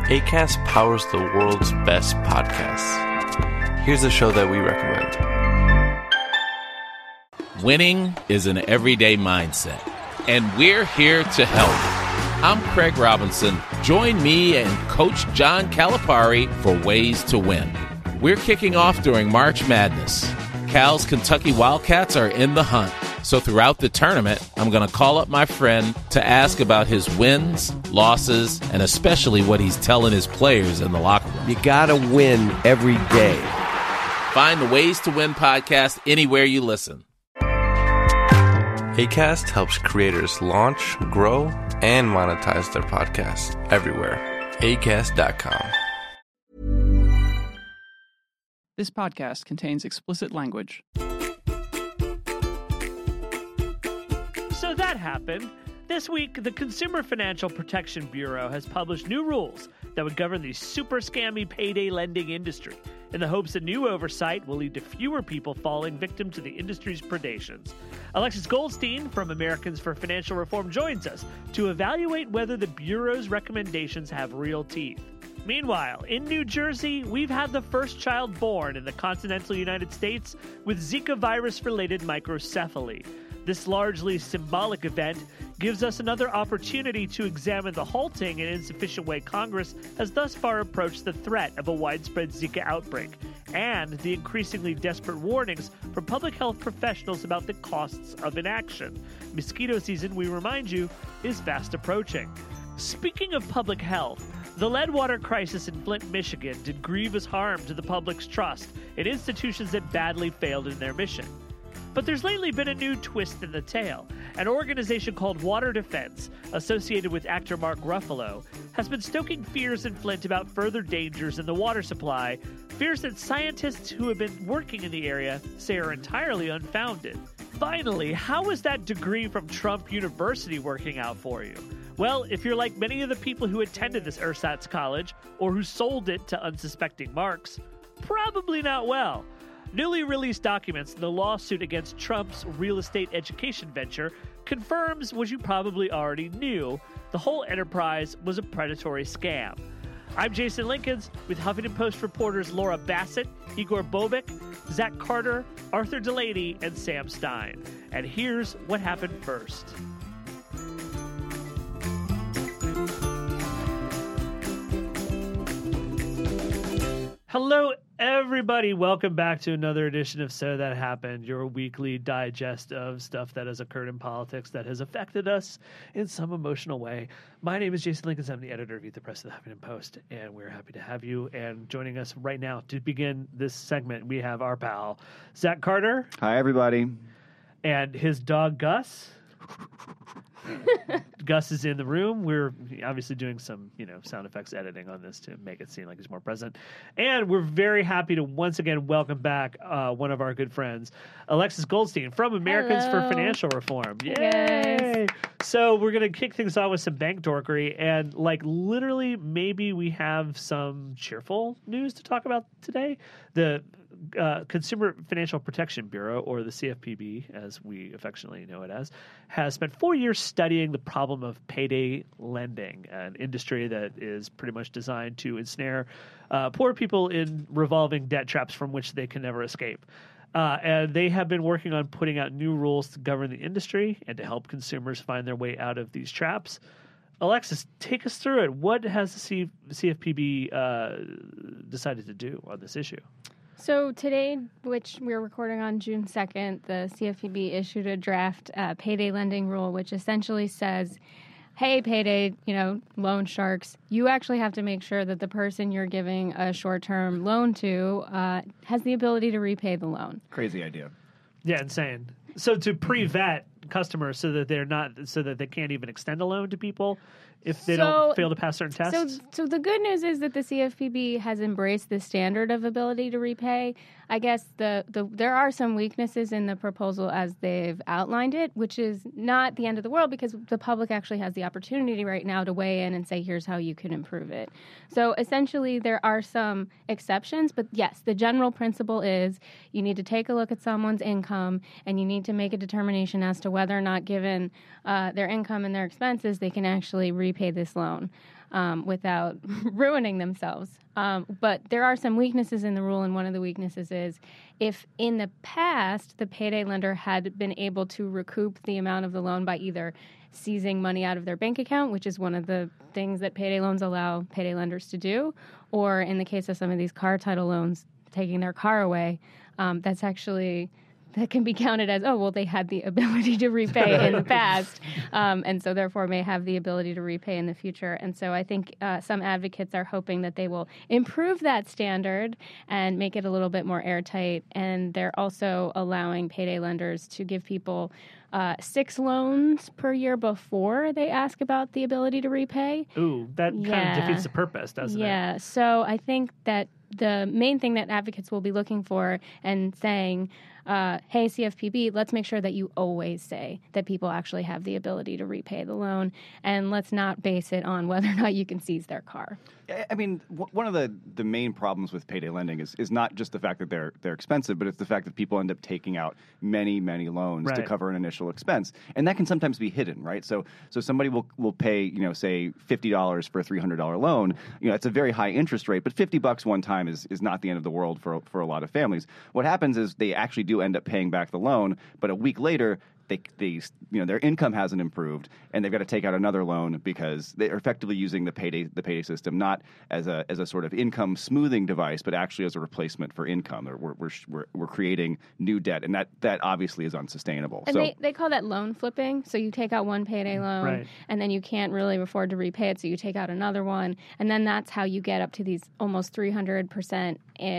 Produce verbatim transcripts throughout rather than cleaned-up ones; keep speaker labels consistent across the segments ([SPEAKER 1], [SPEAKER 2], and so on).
[SPEAKER 1] Acast powers the world's best podcasts. Here's a show that we recommend.
[SPEAKER 2] Winning is an everyday mindset, and we're here to help. I'm Craig Robinson. Join me and Coach John Calipari for Ways to Win. We're kicking off during March Madness. Cal's Kentucky Wildcats are in the hunt. So throughout the tournament, I'm going to call up my friend to ask about his wins, losses, and especially what he's telling his players in the locker room.
[SPEAKER 3] You got to win every day.
[SPEAKER 2] Find the Ways to Win podcast anywhere you listen.
[SPEAKER 1] Acast helps creators launch, grow, and monetize their podcasts everywhere. acast dot com.
[SPEAKER 4] This podcast contains explicit language.
[SPEAKER 5] So that happened. This week, the Consumer Financial Protection Bureau has published new rules that would govern the super scammy payday lending industry, in the hopes that new oversight will lead to fewer people falling victim to the industry's predations. Alexis Goldstein from Americans for Financial Reform joins us to evaluate whether the Bureau's recommendations have real teeth. Meanwhile, in New Jersey, we've had the first child born in the continental United States with Zika virus-related microcephaly. This largely symbolic event gives us another opportunity to examine the halting and insufficient way Congress has thus far approached the threat of a widespread Zika outbreak, and the increasingly desperate warnings from public health professionals about the costs of inaction. Mosquito season, we remind you, is fast approaching. Speaking of public health, the lead water crisis in Flint, Michigan did grievous harm to the public's trust in institutions that badly failed in their mission. But there's lately been a new twist in the tale. An organization called Water Defense, associated with actor Mark Ruffalo, has been stoking fears in Flint about further dangers in the water supply, fears that scientists who have been working in the area say are entirely unfounded. Finally, how is that degree from Trump University working out for you? Well, if you're like many of the people who attended this ersatz college, or who sold it to unsuspecting marks, probably not well. Newly released documents in the lawsuit against Trump's real estate education venture confirms what you probably already knew. The whole enterprise was a predatory scam. I'm Jason Linkins with Huffington Post reporters Laura Bassett, Igor Bobek, Zach Carter, Arthur Delaney, and Sam Stein. And here's what happened first. Hello, everybody. Welcome back to another edition of So That Happened, your weekly digest of stuff that has occurred in politics that has affected us in some emotional way. My name is Jason Linkins. I'm the editor of Eat the Press of the Huffington Post, and we're happy to have you. And joining us right now to begin this segment, we have our pal, Zach Carter.
[SPEAKER 6] Hi, everybody.
[SPEAKER 5] And his dog, Gus. Gus is in the room. We're obviously doing some, you know, sound effects editing on this to make it seem like he's more present. And we're very happy to once again welcome back uh, one of our good friends, Alexis Goldstein from Americans
[SPEAKER 7] Hello.
[SPEAKER 5] for Financial Reform. Yay!
[SPEAKER 7] Hey,
[SPEAKER 5] So we're going to kick things off with some bank dorkery. And like literally maybe we have some cheerful news to talk about today. The Uh, Consumer Financial Protection Bureau, or the C F P B, as we affectionately know it as, has spent four years studying the problem of payday lending, an industry that is pretty much designed to ensnare uh, poor people in revolving debt traps from which they can never escape. Uh, and they have been working on putting out new rules to govern the industry and to help consumers find their way out of these traps. Alexis, take us through it. What has the C- CFPB uh, decided to do on this issue?
[SPEAKER 7] So today, which we're recording on June second, the C F P B issued a draft uh, payday lending rule, which essentially says, hey, payday, you know, loan sharks, you actually have to make sure that the person you're giving a short-term loan to uh, has the ability to repay the loan.
[SPEAKER 6] Crazy idea.
[SPEAKER 5] Yeah, insane. So to pre-vet customers so that they're not, so that they can't even extend a loan to people if they
[SPEAKER 7] So-
[SPEAKER 5] don't fail to pass certain tests?
[SPEAKER 7] So, so the good news is that the C F P B has embraced the standard of ability to repay. I guess the, the there are some weaknesses in the proposal as they've outlined it, which is not the end of the world because the public actually has the opportunity right now to weigh in and say, here's how you can improve it. So essentially there are some exceptions, but yes, the general principle is you need to take a look at someone's income and you need to make a determination as to whether or not given uh, their income and their expenses, they can actually repay repay this loan um, without ruining themselves. Um, but there are some weaknesses in the rule, and one of the weaknesses is if in the past the payday lender had been able to recoup the amount of the loan by either seizing money out of their bank account, which is one of the things that payday loans allow payday lenders to do, or in the case of some of these car title loans, taking their car away, um, that's actually... that can be counted as, oh, well, they had the ability to repay in the past, um, and so therefore may have the ability to repay in the future. And so I think uh, some advocates are hoping that they will improve that standard and make it a little bit more airtight. And they're also allowing payday lenders to give people uh, six loans per year before they ask about the ability to repay.
[SPEAKER 5] Ooh, that kind
[SPEAKER 7] Yeah.
[SPEAKER 5] of defeats the purpose, doesn't
[SPEAKER 7] Yeah,
[SPEAKER 5] it?
[SPEAKER 7] so I think that the main thing that advocates will be looking for and saying, uh, hey, C F P B, let's make sure that you always say that people actually have the ability to repay the loan, and let's not base it on whether or not you can seize their car.
[SPEAKER 6] I mean, w- one of the, the main problems with payday lending is, is not just the fact that they're they're expensive, but it's the fact that people end up taking out many, many loans to
[SPEAKER 5] Right.
[SPEAKER 6] cover an initial expense, and that can sometimes be hidden, right? So so somebody will will pay, you know, say fifty dollars for a three hundred dollar loan. You know, it's a very high interest rate, but fifty bucks one time is is not the end of the world for for a lot of families. What happens is they actually do end up paying back the loan, but a week later, They, they, you know, their income hasn't improved, and they've got to take out another loan because they are effectively using the payday, the payday system not as a as a sort of income smoothing device, but actually as a replacement for income. We're we're we're, we're creating new debt, and that, that obviously is unsustainable.
[SPEAKER 7] And
[SPEAKER 6] so,
[SPEAKER 7] they, they call that loan flipping. So you take out one payday loan,
[SPEAKER 5] Right.
[SPEAKER 7] and then you can't really afford to repay it, so you take out another one. And then that's how you get up to these almost three hundred percent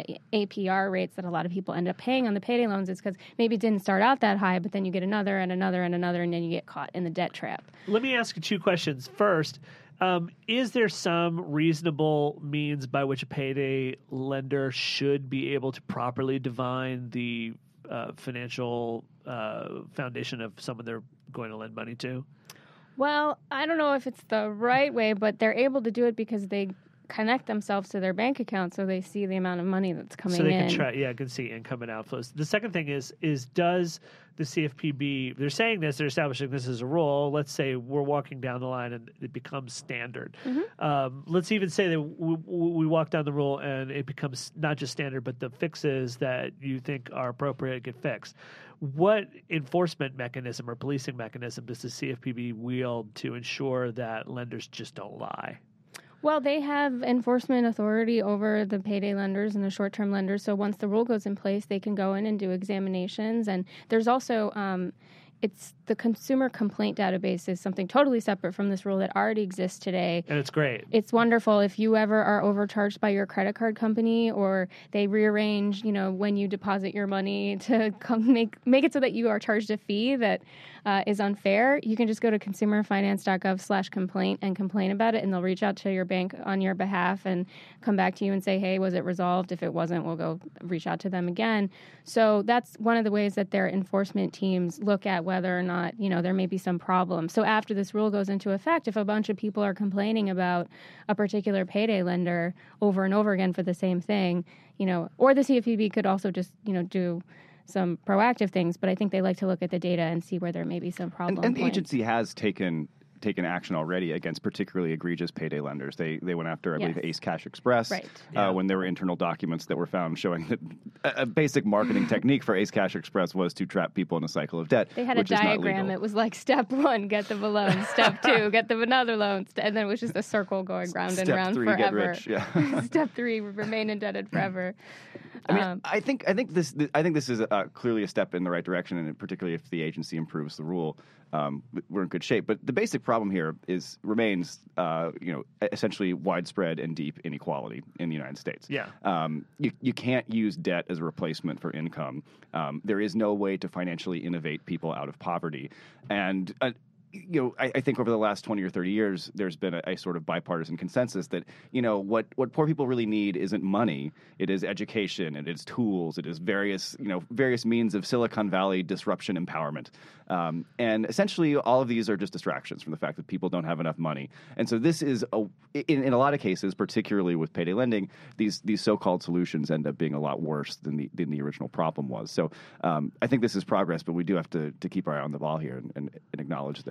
[SPEAKER 7] A P R rates that a lot of people end up paying on the payday loans. It's because maybe it didn't start out that high, but then you get another and another and another, and then you get caught in the debt trap.
[SPEAKER 5] Let me ask you two questions. First, um, is there some reasonable means by which a payday lender should be able to properly divine the uh, financial uh, foundation of someone they're going to lend money to?
[SPEAKER 7] Well, I don't know if it's the right way, but they're able to do it because they connect themselves to their bank account, so they see the amount of money that's coming in.
[SPEAKER 5] So they in. can try, yeah, can see income and outflows. The second thing is, is does the C F P B? They're saying this, they're establishing this as a rule. Let's say we're walking down the line and it becomes standard. Mm-hmm. Um, let's even say that we, we walk down the rule and it becomes not just standard, but the fixes that you think are appropriate get fixed. What enforcement mechanism or policing mechanism does the C F P B wield to ensure that lenders just don't lie?
[SPEAKER 7] Well, they have enforcement authority over the payday lenders and the short-term lenders. So once the rule goes in place, they can go in and do examinations. And there's also um, it's the consumer complaint database is something totally separate from this rule that already exists today.
[SPEAKER 5] And it's great.
[SPEAKER 7] It's wonderful. If you ever are overcharged by your credit card company, or they rearrange, you know, when you deposit your money to come make make it so that you are charged a fee that uh, is unfair, you can just go to consumerfinance.gov slash complaint and complain about it, and they'll reach out to your bank on your behalf and come back to you and say, hey, was it resolved? If it wasn't, we'll go reach out to them again. So that's one of the ways that their enforcement teams look at whether or not, you know, there may be some problem. So after this rule goes into effect, if a bunch of people are complaining about a particular payday lender over and over again for the same thing, you know, or the C F P B could also just, you know, do some proactive things, but I think they like to look at the data and see where there may be some problem.
[SPEAKER 6] And, and the
[SPEAKER 7] points.
[SPEAKER 6] agency has taken taken action already against particularly egregious payday lenders. They they went after, I
[SPEAKER 7] Yes.
[SPEAKER 6] believe, Ace Cash Express
[SPEAKER 7] Right.
[SPEAKER 6] uh,
[SPEAKER 5] Yeah.
[SPEAKER 6] when there were internal documents that were found showing that a, a basic marketing technique for Ace Cash Express was to trap people in a cycle of debt.
[SPEAKER 7] They had a
[SPEAKER 6] which is not
[SPEAKER 7] diagram.
[SPEAKER 6] legal.
[SPEAKER 7] It was like step one, get them a loan. Step two, get them another loan. St- And then it was just a circle going round and
[SPEAKER 6] Step
[SPEAKER 7] round
[SPEAKER 6] three,
[SPEAKER 7] forever.
[SPEAKER 6] get rich. Yeah.
[SPEAKER 7] Step three, remain indebted forever.
[SPEAKER 6] I mean,
[SPEAKER 7] Um,
[SPEAKER 6] I think I think this I think this is uh, clearly a step in the right direction, and particularly if the agency improves the rule, um, we're in good shape. But the basic problem here is remains, uh, you know, essentially widespread and deep inequality in the United States.
[SPEAKER 5] Yeah.
[SPEAKER 6] Um, you you can't use debt as a replacement for income. Um, there is no way to financially innovate people out of poverty, and. Uh, You know, I, I think over the last twenty or thirty years, there's been a, a sort of bipartisan consensus that, you know, what, what poor people really need isn't money. It is education, it is tools, it is various, you know, various means of Silicon Valley disruption empowerment. Um, and essentially, all of these are just distractions from the fact that people don't have enough money. And so this is, a, in, in a lot of cases, particularly with payday lending, these these so-called solutions end up being a lot worse than the than the original problem was. So um, I think this is progress, but we do have to, to keep our eye on the ball here and, and, and acknowledge that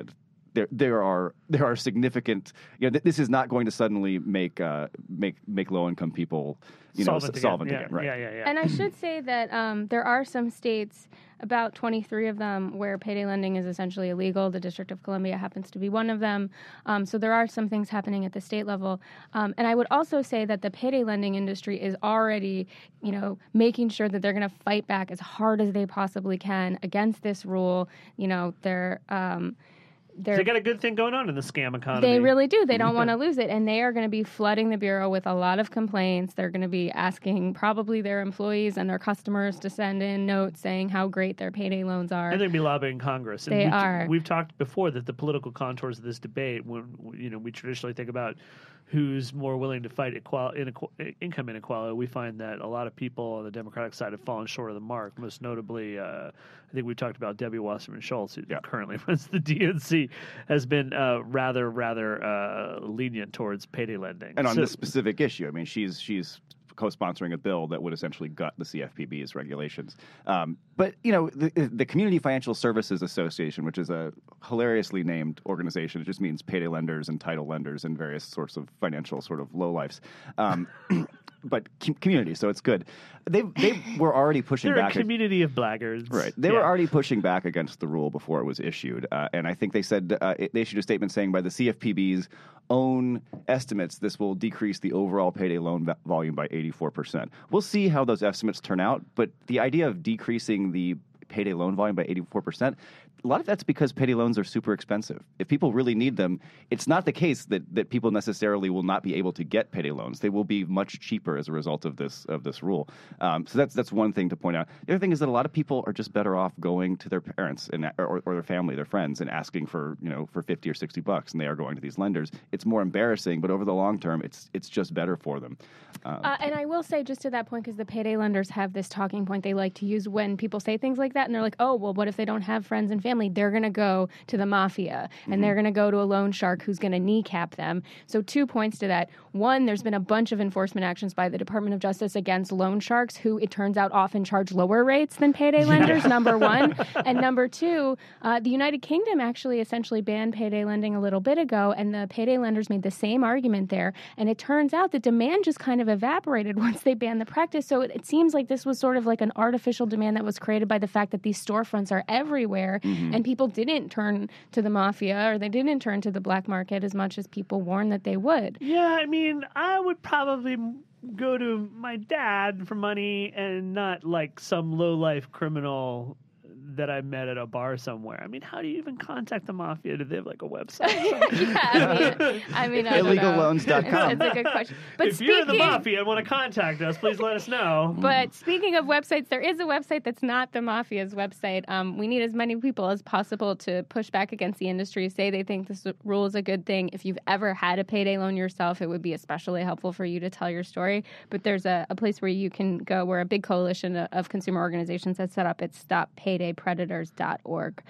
[SPEAKER 6] there there are there are significant. You know, th- this is not going to suddenly make uh, make make low income people you know
[SPEAKER 5] solvent
[SPEAKER 6] s-
[SPEAKER 5] again.
[SPEAKER 6] solvent
[SPEAKER 5] yeah,
[SPEAKER 6] again. Right.
[SPEAKER 5] Yeah, yeah, yeah.
[SPEAKER 7] And I should say that um, there are some states, about twenty-three of them, where payday lending is essentially illegal. The District of Columbia happens to be one of them. Um, so there are some things happening at the state level. Um, and I would also say that the payday lending industry is already, you know, making sure that they're going to fight back as hard as they possibly can against this rule. You know, they're... Um, They're,
[SPEAKER 5] they got a good thing going on in the scam economy.
[SPEAKER 7] They really do. They don't want to lose it. And they are going to be flooding the Bureau with a lot of complaints. They're going to be asking probably their employees and their customers to send in notes saying how great their payday loans are.
[SPEAKER 5] And they're going to be lobbying Congress. And
[SPEAKER 7] They
[SPEAKER 5] we've,
[SPEAKER 7] are.
[SPEAKER 5] We've talked before that the political contours of this debate, when you know, we traditionally think about who's more willing to fight equal, inequ- income inequality, we find that a lot of people on the Democratic side have fallen short of the mark. Most notably, uh, I think we talked about Debbie Wasserman Schultz, who
[SPEAKER 6] Yeah.
[SPEAKER 5] currently runs the D N C, has been uh, rather, rather uh, lenient towards payday lending.
[SPEAKER 6] And on
[SPEAKER 5] So-
[SPEAKER 6] this specific issue, I mean, she's she's co-sponsoring a bill that would essentially gut the C F P B's regulations. Um, but, you know, the, the Community Financial Services Association, which is a hilariously named organization, it just means payday lenders and title lenders and various sorts of financial sort of lowlifes. Um, but com- community, so it's good. They they were already pushing
[SPEAKER 5] They're
[SPEAKER 6] back.
[SPEAKER 5] a community of blackguards.
[SPEAKER 6] Right. They
[SPEAKER 5] Yeah.
[SPEAKER 6] were already pushing back against the rule before it was issued. Uh, and I think they said uh, it, they issued a statement saying by the C F P B's own estimates, this will decrease the overall payday loan va- volume by eighty-four percent. We'll see how those estimates turn out. But the idea of decreasing the payday loan volume by eighty-four percent, a lot of that's because payday loans are super expensive. If people really need them, it's not the case that, that people necessarily will not be able to get payday loans. They will be much cheaper as a result of this of this rule. Um, so that's that's one thing to point out. The other thing is that a lot of people are just better off going to their parents and or, or their family, their friends, and asking for you know for fifty or sixty bucks, and they are going to these lenders. It's more embarrassing, but over the long term, it's it's just better for them. Um,
[SPEAKER 7] Uh, and I will say, just to that point, because the payday lenders have this talking point they like to use when people say things like that, and they're like, oh, well, what if they don't have friends and family? They're going to go to the mafia, and
[SPEAKER 6] Mm-hmm.
[SPEAKER 7] they're going to go to a loan shark who's going to kneecap them. So two points to that. One, there's been a bunch of enforcement actions by the Department of Justice against loan sharks, who it turns out often charge lower rates than payday lenders, number one. And number two, uh, the United Kingdom actually essentially banned payday lending a little bit ago, and the payday lenders made the same argument there. And it turns out that demand just kind of evaporated once they banned the practice. So it, it seems like this was sort of like an artificial demand that was created by the fact that these storefronts are everywhere,
[SPEAKER 6] Mm-hmm.
[SPEAKER 7] and people didn't turn to the mafia or they didn't turn to the black market as much as people warned that they would.
[SPEAKER 5] Yeah, I mean, I would probably m- go to my dad for money and not like some low-life criminal that I met at a bar somewhere. I mean, how do you even contact the mafia? Do they have like a website?
[SPEAKER 7] yeah, I mean, I mean, I don't know.
[SPEAKER 6] illegal loans dot com.
[SPEAKER 7] It's, it's a good question. But
[SPEAKER 5] if you're the
[SPEAKER 7] speaking-
[SPEAKER 5] mafia and want to contact us, please let us know.
[SPEAKER 7] But speaking of websites, there is a website that's not the mafia's website. Um, we need as many people as possible to push back against the industry, say they think this rule is a good thing. If you've ever had a payday loan yourself, it would be especially helpful for you to tell your story. But there's a, a place where you can go where a big coalition of consumer organizations has set up. It's stop payday predators dot org.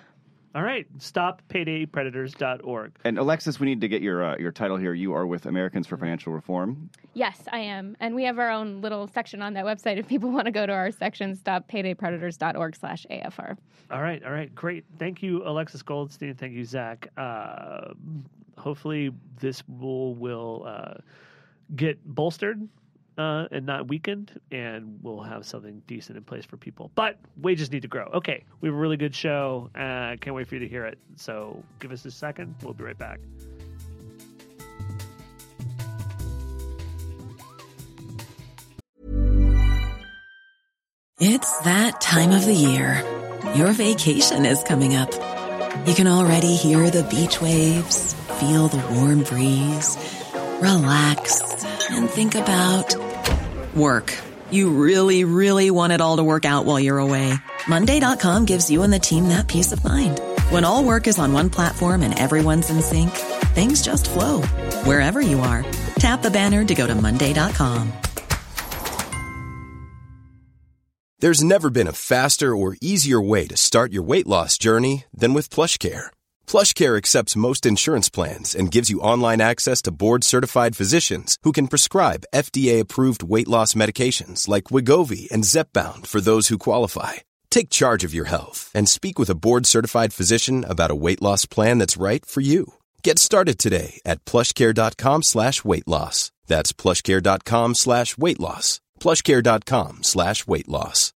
[SPEAKER 5] All right, stop payday predators dot org.
[SPEAKER 6] and Alexis, we need to get your uh, your title here. You are with Americans for Financial Reform.
[SPEAKER 7] Yes, I am. And we have our own little section on that website if people want to go to our section, stop payday predators dot org slash A F R.
[SPEAKER 5] All right, all right, great. Thank you, Alexis Goldstein. Thank you, Zach. Uh, hopefully this rule will uh, get bolstered uh, and not weakened, and we'll have something decent in place for people. But wages need to grow. Okay, we have a really good show. Uh, can't wait for you to hear it. So give us a second. We'll be right back.
[SPEAKER 8] It's that time of the year. Your vacation is coming up. You can already hear the beach waves, feel the warm breeze, relax, and think about work. You really, really want it all to work out while you're away. Monday dot com gives you and the team that peace of mind. When all work is on one platform and everyone's in sync, things just flow. Wherever you are, tap the banner to go to Monday dot com.
[SPEAKER 9] There's never been a faster or easier way to start your weight loss journey than with PlushCare. PlushCare accepts most insurance plans and gives you online access to board-certified physicians who can prescribe F D A-approved weight loss medications like Wegovy and Zepbound for those who qualify. Take charge of your health and speak with a board-certified physician about a weight loss plan that's right for you. Get started today at plushcare.com slash weight loss. That's plushcare.com slash weight loss. plushcare.com slash weight loss.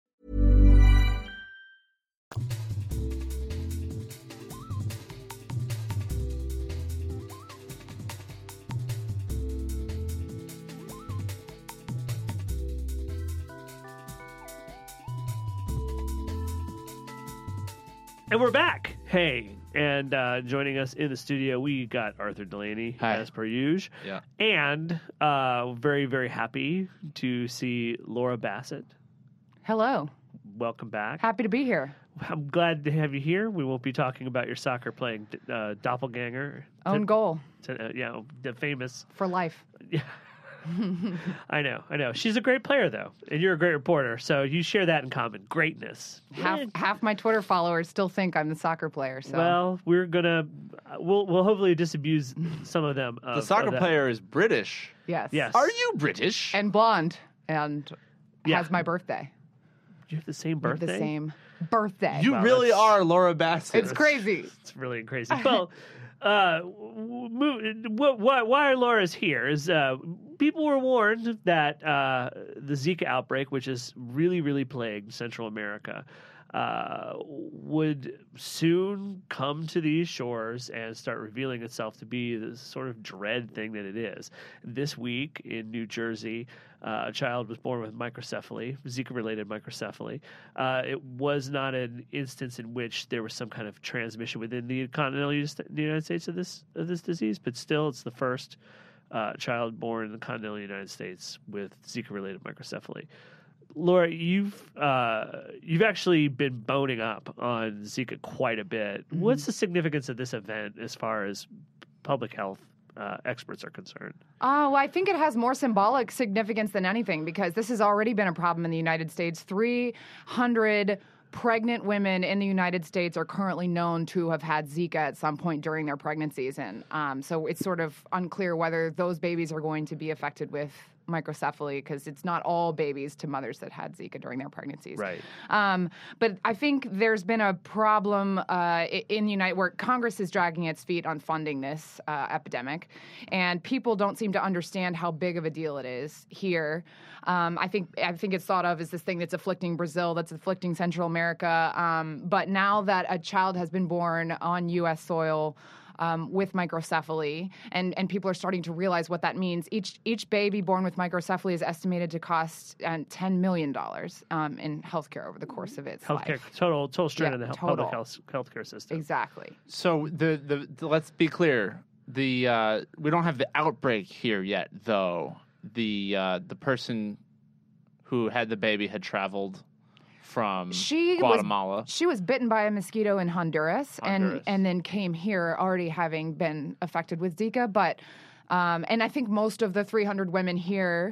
[SPEAKER 5] And we're back. Hey, and uh, joining us in the studio, we got Arthur Delaney,
[SPEAKER 10] Hi.
[SPEAKER 5] as per usual.
[SPEAKER 10] Yeah.
[SPEAKER 5] And uh, very, very happy to see Laura Bassett.
[SPEAKER 11] Hello.
[SPEAKER 5] Welcome back.
[SPEAKER 11] Happy to be here.
[SPEAKER 5] I'm glad to have you here. We won't be talking about your soccer playing uh, doppelganger.
[SPEAKER 11] Own
[SPEAKER 5] To-
[SPEAKER 11] goal
[SPEAKER 5] to, uh, you know, the famous.
[SPEAKER 11] for life.
[SPEAKER 5] Yeah. I know, I know. She's a great player, though, and you're a great reporter, so you share that in common. Greatness.
[SPEAKER 11] Half
[SPEAKER 5] Eh,
[SPEAKER 11] half my Twitter followers still think I'm the soccer player. So
[SPEAKER 5] Well, we're gonna we'll we'll hopefully disabuse some of them. Of,
[SPEAKER 10] The soccer
[SPEAKER 5] of that.
[SPEAKER 10] player is British.
[SPEAKER 11] yes,
[SPEAKER 5] Yes.
[SPEAKER 10] Are you British?
[SPEAKER 11] and blonde and
[SPEAKER 5] Yeah.
[SPEAKER 11] has my birthday.
[SPEAKER 5] You have the same
[SPEAKER 11] We have
[SPEAKER 5] birthday.
[SPEAKER 11] The same birthday.
[SPEAKER 10] you
[SPEAKER 5] Wow,
[SPEAKER 10] really
[SPEAKER 5] that's-
[SPEAKER 10] are Laura Bassett.
[SPEAKER 11] it's crazy.
[SPEAKER 5] It's really crazy. Well, uh, w- w- what, why, why Laura's here is uh, people were warned that uh, the Zika outbreak, which has really, really plagued Central America, uh, would soon come to these shores and start revealing itself to be the sort of dread thing that it is. This week in New Jersey, uh, a child was born with microcephaly, Zika-related microcephaly. Uh, it was not an instance in which there was some kind of transmission within the continental Us- the United States of this of this disease, but still, it's the first uh, child born in the continental United States with Zika-related microcephaly. Laura, you've uh, you've actually been boning up on Zika quite a bit.
[SPEAKER 11] Mm-hmm.
[SPEAKER 5] What's the significance of this event as far as public health uh, experts are concerned?
[SPEAKER 11] Oh, well, I think it has more symbolic significance than anything because this has already been a problem in the United States. three hundred pregnant women in the United States are currently known to have had Zika at some point during their pregnancies. And um, so it's sort of unclear whether those babies are going to be affected with microcephaly because it's not all babies to mothers that had Zika during their pregnancies.
[SPEAKER 5] Right.
[SPEAKER 11] Um, but I think there's been a problem uh, in the United where Congress is dragging its feet on funding this uh, epidemic, and people don't seem to understand how big of a deal it is here. Um, I think I think it's thought of as this thing that's afflicting Brazil, that's afflicting Central America. Um, but now that a child has been born on U S soil Um, with microcephaly, and, and people are starting to realize what that means. Each each baby born with microcephaly is estimated to cost uh, ten million dollars um, in healthcare over the course of its
[SPEAKER 5] Healthcare
[SPEAKER 11] life.
[SPEAKER 5] total total strain
[SPEAKER 11] Yeah,
[SPEAKER 5] of the health,
[SPEAKER 11] total.
[SPEAKER 5] public health healthcare system.
[SPEAKER 11] Exactly.
[SPEAKER 10] So the, the the let's be clear. The uh, we don't have the outbreak here yet, though. The uh, the person who had the baby had traveled from
[SPEAKER 11] She
[SPEAKER 10] Guatemala.
[SPEAKER 11] was she was bitten by a mosquito in Honduras,
[SPEAKER 10] Honduras.
[SPEAKER 11] and and then came here already having been affected with Zika. But um, and I think most of the three hundred women here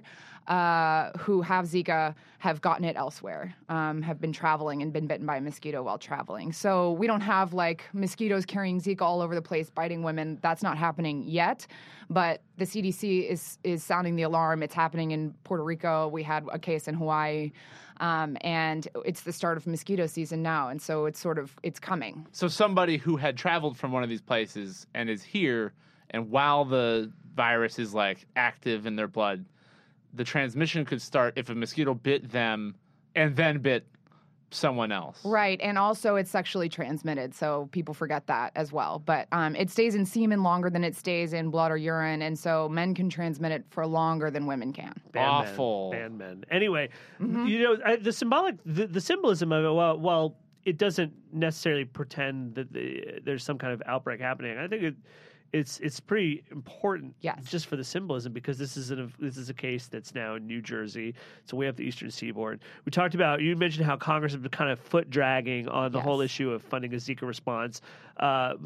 [SPEAKER 11] uh, who have Zika have gotten it elsewhere, um, have been traveling and been bitten by a mosquito while traveling. So we don't have like mosquitoes carrying Zika all over the place, biting women. That's not happening yet. But the C D C is is sounding the alarm. It's happening in Puerto Rico. We had a case in Hawaii. Um, and it's the start of mosquito season now, and so it's sort of it's coming.
[SPEAKER 10] So somebody who had traveled from one of these places and is here, and while the virus is like active in their blood, the transmission could start if a mosquito bit them and then bit someone else.
[SPEAKER 11] Right, and also it's sexually transmitted, so people forget that as well. But um, it stays in semen longer than it stays in blood or urine, and so men can transmit it for longer than women can.
[SPEAKER 5] Ban
[SPEAKER 10] Awful.
[SPEAKER 5] Men, ban men. Anyway, you know I, the symbolic, the, the symbolism of it. While, while it doesn't necessarily pretend that the, there's some kind of outbreak happening, I think it, it's it's pretty important.
[SPEAKER 11] Yes.
[SPEAKER 5] Just for the symbolism, because this is an, this is a case that's now in New Jersey, so way up the eastern seaboard. We talked about, you mentioned how Congress has been kind of foot dragging on the
[SPEAKER 11] Yes.
[SPEAKER 5] whole issue of funding a Zika response. Uh,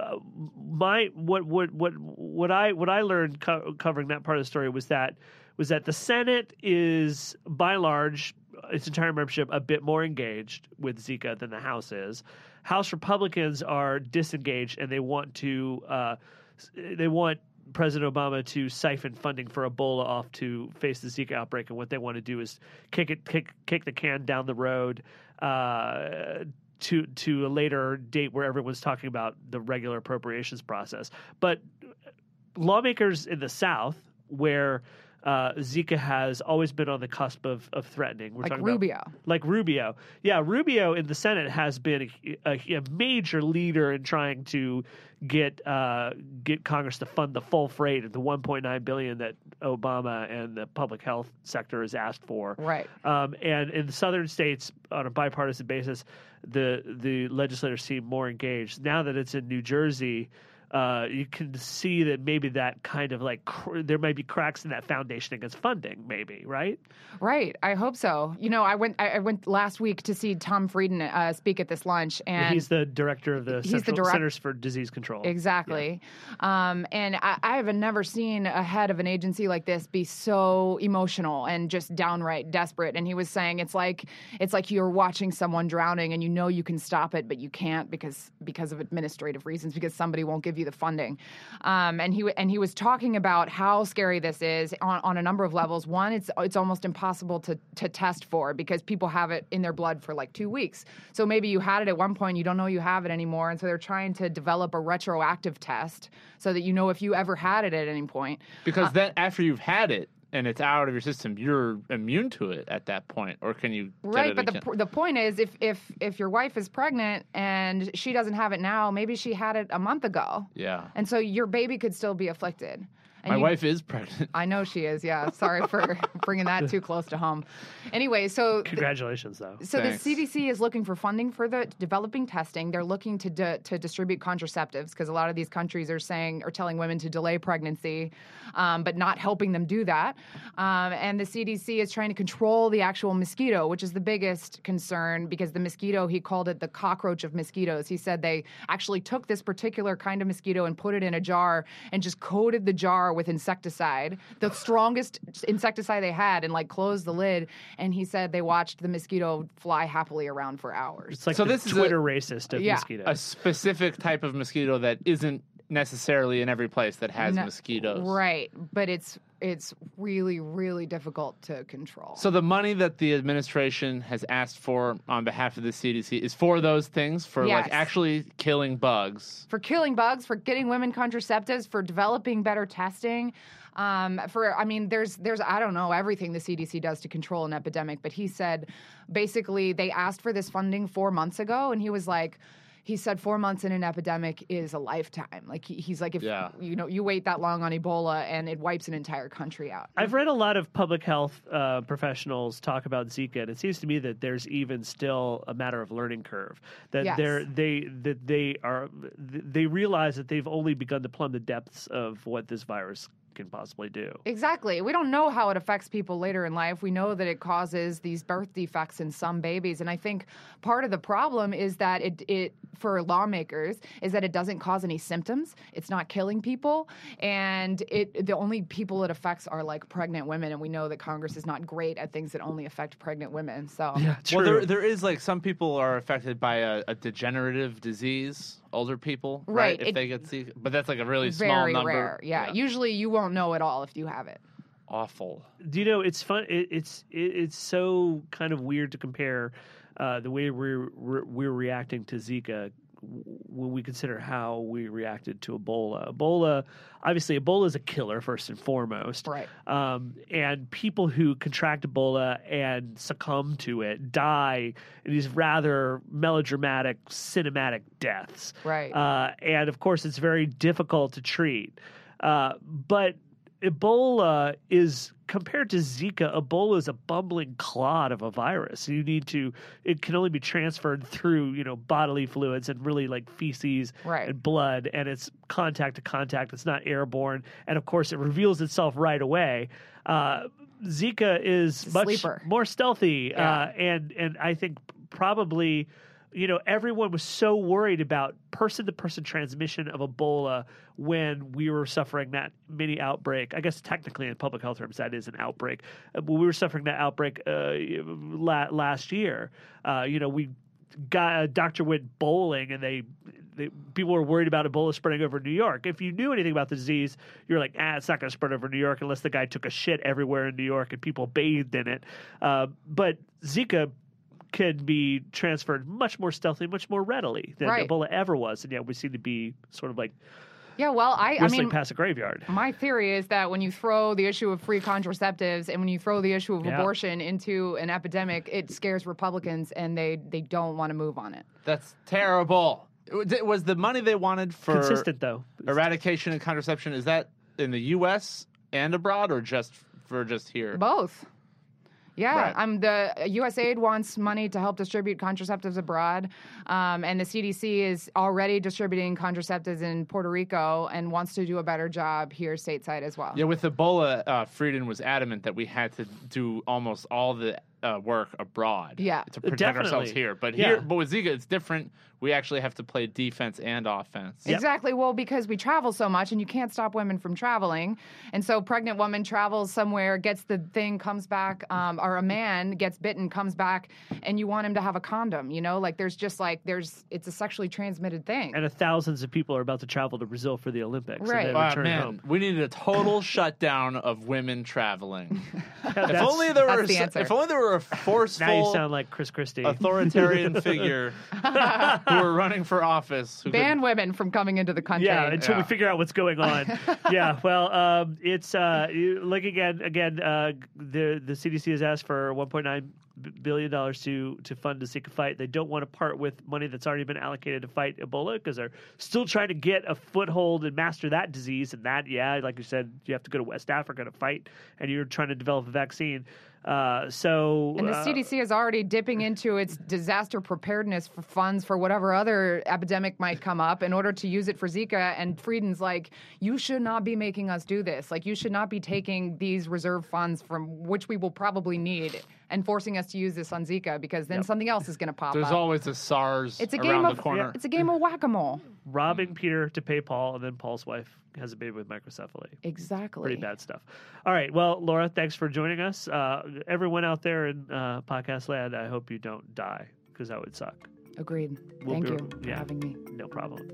[SPEAKER 5] my what what what what I what I learned co- covering that part of the story was that was that the Senate is by and large, its entire membership, a bit more engaged with Zika than the House is. House Republicans are disengaged, and they want to uh, they want President Obama to siphon funding for Ebola off to face the Zika outbreak, and what they want to do is kick it kick kick the can down the road. uh, to to a later date where everyone's talking about the regular appropriations process. But lawmakers in the South, where uh, Zika has always been on the cusp of, of threatening. We're
[SPEAKER 11] Like
[SPEAKER 5] talking
[SPEAKER 11] Rubio.
[SPEAKER 5] About, like Rubio. Yeah, Rubio in the Senate has been a, a, a major leader in trying to get uh, get Congress to fund the full freight of the one point nine billion dollars that Obama and the public health sector has asked for.
[SPEAKER 11] Right.
[SPEAKER 5] Um, and in the southern states, on a bipartisan basis, the the legislators seem more engaged. Now that it's in New Jersey, Uh, you can see that maybe that kind of like cr- there might be cracks in that foundation against funding, maybe, right?
[SPEAKER 11] Right. I hope so. You know, I went I I went last week to see Tom Frieden uh, speak at this lunch, and
[SPEAKER 5] he's the director of the,
[SPEAKER 11] he's
[SPEAKER 5] Central,
[SPEAKER 11] the direct-
[SPEAKER 5] Centers for Disease Control.
[SPEAKER 11] Exactly. Yeah. Um, and I, I have never seen a head of an agency like this be so emotional and just downright desperate. And he was saying it's like it's like you're watching someone drowning and you know you can stop it, but you can't because because of administrative reasons, because somebody won't give you the funding. Um, and he and he was talking about how scary this is on, on a number of levels. One, it's it's almost impossible to to test for because people have it in their blood for like two weeks. So maybe you had it at one point, you don't know you have it anymore, and so they're trying to develop a retroactive test so that you know if you ever had it at any point.
[SPEAKER 10] Because
[SPEAKER 11] Uh,
[SPEAKER 10] then after you've had it and it's out of your system, you're immune to it at that point, or can you? Get
[SPEAKER 11] Right,
[SPEAKER 10] it
[SPEAKER 11] but the
[SPEAKER 10] again?
[SPEAKER 11] p- the point is, if if if your wife is pregnant and she doesn't have it now, maybe she had it a month ago,
[SPEAKER 10] Yeah.
[SPEAKER 11] and so your baby could still be afflicted. And
[SPEAKER 10] My
[SPEAKER 11] you-
[SPEAKER 10] wife is pregnant.
[SPEAKER 11] I know she is. Yeah, sorry for bringing that too close to home. Anyway, so th-
[SPEAKER 5] Congratulations, though.
[SPEAKER 11] so
[SPEAKER 10] Thanks.
[SPEAKER 11] the C D C is looking for funding for the developing testing. They're looking to di- to distribute contraceptives because a lot of these countries are saying are telling women to delay pregnancy, um, but not helping them do that. Um, and the C D C is trying to control the actual mosquito, which is the biggest concern because the mosquito, he called it the cockroach of mosquitoes. He said they actually took this particular kind of mosquito and put it in a jar and just coated the jar with insecticide, the strongest insecticide they had, and like closed the lid. And he said they watched the mosquito fly happily around for hours.
[SPEAKER 5] It's like
[SPEAKER 10] So
[SPEAKER 5] the
[SPEAKER 10] this is a-
[SPEAKER 5] Twitter racist of
[SPEAKER 11] Yeah.
[SPEAKER 5] mosquitoes.
[SPEAKER 10] A specific type of mosquito that isn't necessarily in every place that has
[SPEAKER 11] No-
[SPEAKER 10] mosquitoes.
[SPEAKER 11] Right, but it's it's really really difficult to control.
[SPEAKER 10] So the money that the administration has asked for on behalf of the C D C is for those things, for
[SPEAKER 11] Yes.
[SPEAKER 10] like actually killing bugs.
[SPEAKER 11] For killing bugs, for getting women contraceptives, for developing better testing. Um, for I mean, there's there's I don't know everything the C D C does to control an epidemic, but he said basically they asked for this funding four months ago, and he was like. He said four months in an epidemic is a lifetime. Like he, he's like, if
[SPEAKER 10] Yeah.
[SPEAKER 11] you know, you wait that long on Ebola and it wipes an entire country out.
[SPEAKER 5] I've read a lot of public health uh, professionals talk about Zika, and it seems to me that there's even still a matter of learning curve. That
[SPEAKER 11] Yes.
[SPEAKER 5] they're they that they are they realize that they've only begun to plumb the depths of what this virus can possibly do.
[SPEAKER 11] Exactly. We don't know how it affects people later in life. We know that it causes these birth defects in some babies. And I think part of the problem is that it, it for lawmakers, is that it doesn't cause any symptoms. It's not killing people. And it the only people it affects are like pregnant women. And we know that Congress is not great at things that only affect pregnant women. So
[SPEAKER 5] Yeah, true.
[SPEAKER 10] Well, there there is like some people are affected by a, a degenerative disease, older people, right?
[SPEAKER 11] Right,
[SPEAKER 10] If
[SPEAKER 11] it-
[SPEAKER 10] they get sick, but that's like a really small
[SPEAKER 11] very
[SPEAKER 10] number.
[SPEAKER 11] rare. Yeah. Usually you won't know at all if you have it.
[SPEAKER 10] Awful.
[SPEAKER 5] Do you know it's fun? It, it's it, it's so kind of weird to compare uh, the way we're we're we're reacting to Zika when we consider how we reacted to Ebola. Ebola, obviously, Ebola is a killer first and foremost,
[SPEAKER 11] Right.
[SPEAKER 5] Um, and people who contract Ebola and succumb to it die in these rather melodramatic, cinematic deaths,
[SPEAKER 11] Right.
[SPEAKER 5] Uh, and of course, it's very difficult to treat, uh, but Ebola is compared to Zika. Ebola is a bumbling clod of a virus. You need to. It can only be transferred through, you know, bodily fluids and really like feces
[SPEAKER 11] Right.
[SPEAKER 5] and blood, and it's contact to contact. It's not airborne, and of course, it reveals itself right away. Uh, Zika is
[SPEAKER 11] It's a
[SPEAKER 5] much
[SPEAKER 11] sleeper.
[SPEAKER 5] more stealthy,
[SPEAKER 11] Yeah.
[SPEAKER 5] uh, and and I think probably. You know, everyone was so worried about person-to-person transmission of Ebola when we were suffering that mini outbreak. I guess technically in public health terms, that is an outbreak. Uh, When we were suffering that outbreak uh, la- last year, uh, you know, we got a doctor went bowling and they, they people were worried about Ebola spreading over New York. If you knew anything about the disease, you're like, ah, it's not going to spread over New York unless the guy took a shit everywhere in New York and people bathed in it. Uh, but Zika can be transferred much more stealthily, much more readily than
[SPEAKER 11] Right.
[SPEAKER 5] Ebola ever was. And yet we seem to be sort of like
[SPEAKER 11] Yeah, well, I, I
[SPEAKER 5] whistling
[SPEAKER 11] mean,
[SPEAKER 5] past a graveyard.
[SPEAKER 11] my theory is that when you throw the issue of free contraceptives and when you throw the issue of
[SPEAKER 5] Yeah.
[SPEAKER 11] abortion into an epidemic, it scares Republicans and they, they don't want to move on it.
[SPEAKER 10] That's terrible. It was the money they wanted for
[SPEAKER 5] Consistent, though.
[SPEAKER 10] eradication and contraception. Is that in the U S and abroad, or just for just here?
[SPEAKER 11] Both. Yeah,
[SPEAKER 10] Right.
[SPEAKER 11] um, the U S A I D wants money to help distribute contraceptives abroad, um, and the C D C is already distributing contraceptives in Puerto Rico and wants to do a better job here stateside as well.
[SPEAKER 10] Yeah, with Ebola, uh, Frieden was adamant that we had to do almost all the uh, work abroad.
[SPEAKER 11] Yeah.
[SPEAKER 10] to protect
[SPEAKER 5] Definitely.
[SPEAKER 10] ourselves here. But
[SPEAKER 5] Yeah.
[SPEAKER 10] here, but with Zika, it's different. We actually have to play defense and offense.
[SPEAKER 11] Exactly. Well, because we travel so much and you can't stop women from traveling. And so pregnant woman travels somewhere, gets the thing, comes back, um, or a man gets bitten, comes back, and you want him to have a condom, you know? Like there's just like, there's, it's a sexually transmitted thing.
[SPEAKER 5] And uh, thousands of people are about to travel to Brazil for the Olympics.
[SPEAKER 11] Right.
[SPEAKER 5] And then
[SPEAKER 10] Wow,
[SPEAKER 5] return
[SPEAKER 10] man,
[SPEAKER 5] home.
[SPEAKER 10] we needed a total shutdown of women traveling. if
[SPEAKER 5] That's-
[SPEAKER 10] only there
[SPEAKER 11] that's
[SPEAKER 10] were,
[SPEAKER 11] the
[SPEAKER 10] s-
[SPEAKER 11] answer.
[SPEAKER 10] if only there were a forceful,
[SPEAKER 5] Now you sound like Chris Christie.
[SPEAKER 10] authoritarian figure who were running for office. Who
[SPEAKER 11] Ban women from coming into the country.
[SPEAKER 5] Yeah, until we
[SPEAKER 10] Yeah.
[SPEAKER 5] figure out what's going on. yeah, well, um, it's uh, you- like again, again, uh, the the C D C has asked for one point nine billion dollars to to fund the Zika fight. They don't want to part with money that's already been allocated to fight Ebola because they're still trying to get a foothold and master that disease. And that, yeah, like you said, you have to go to West Africa to fight, and you're trying to develop a vaccine. Uh, so
[SPEAKER 11] And the
[SPEAKER 5] uh,
[SPEAKER 11] C D C is already dipping into its disaster preparedness for funds for whatever other epidemic might come up in order to use it for Zika. And Frieden's like, you should not be making us do this. Like, you should not be taking these reserve funds from which we will probably need and forcing us to use this on Zika because then something else is going to pop
[SPEAKER 10] There's
[SPEAKER 11] up.
[SPEAKER 10] always a SARS
[SPEAKER 11] it's a
[SPEAKER 10] around
[SPEAKER 11] game
[SPEAKER 10] the
[SPEAKER 11] of
[SPEAKER 10] corner.
[SPEAKER 11] it's a game of whack-a-mole.
[SPEAKER 5] robbing Peter to pay Paul, and then Paul's wife has a baby with microcephaly.
[SPEAKER 11] Exactly.
[SPEAKER 5] Pretty bad stuff. All right. Well, Laura, thanks for joining us. Uh, everyone out there in uh, podcast land, I hope you don't die because that would suck.
[SPEAKER 11] Agreed.
[SPEAKER 5] We'll
[SPEAKER 11] Thank
[SPEAKER 5] be-
[SPEAKER 11] you for
[SPEAKER 5] yeah.
[SPEAKER 11] having me.
[SPEAKER 5] No problem.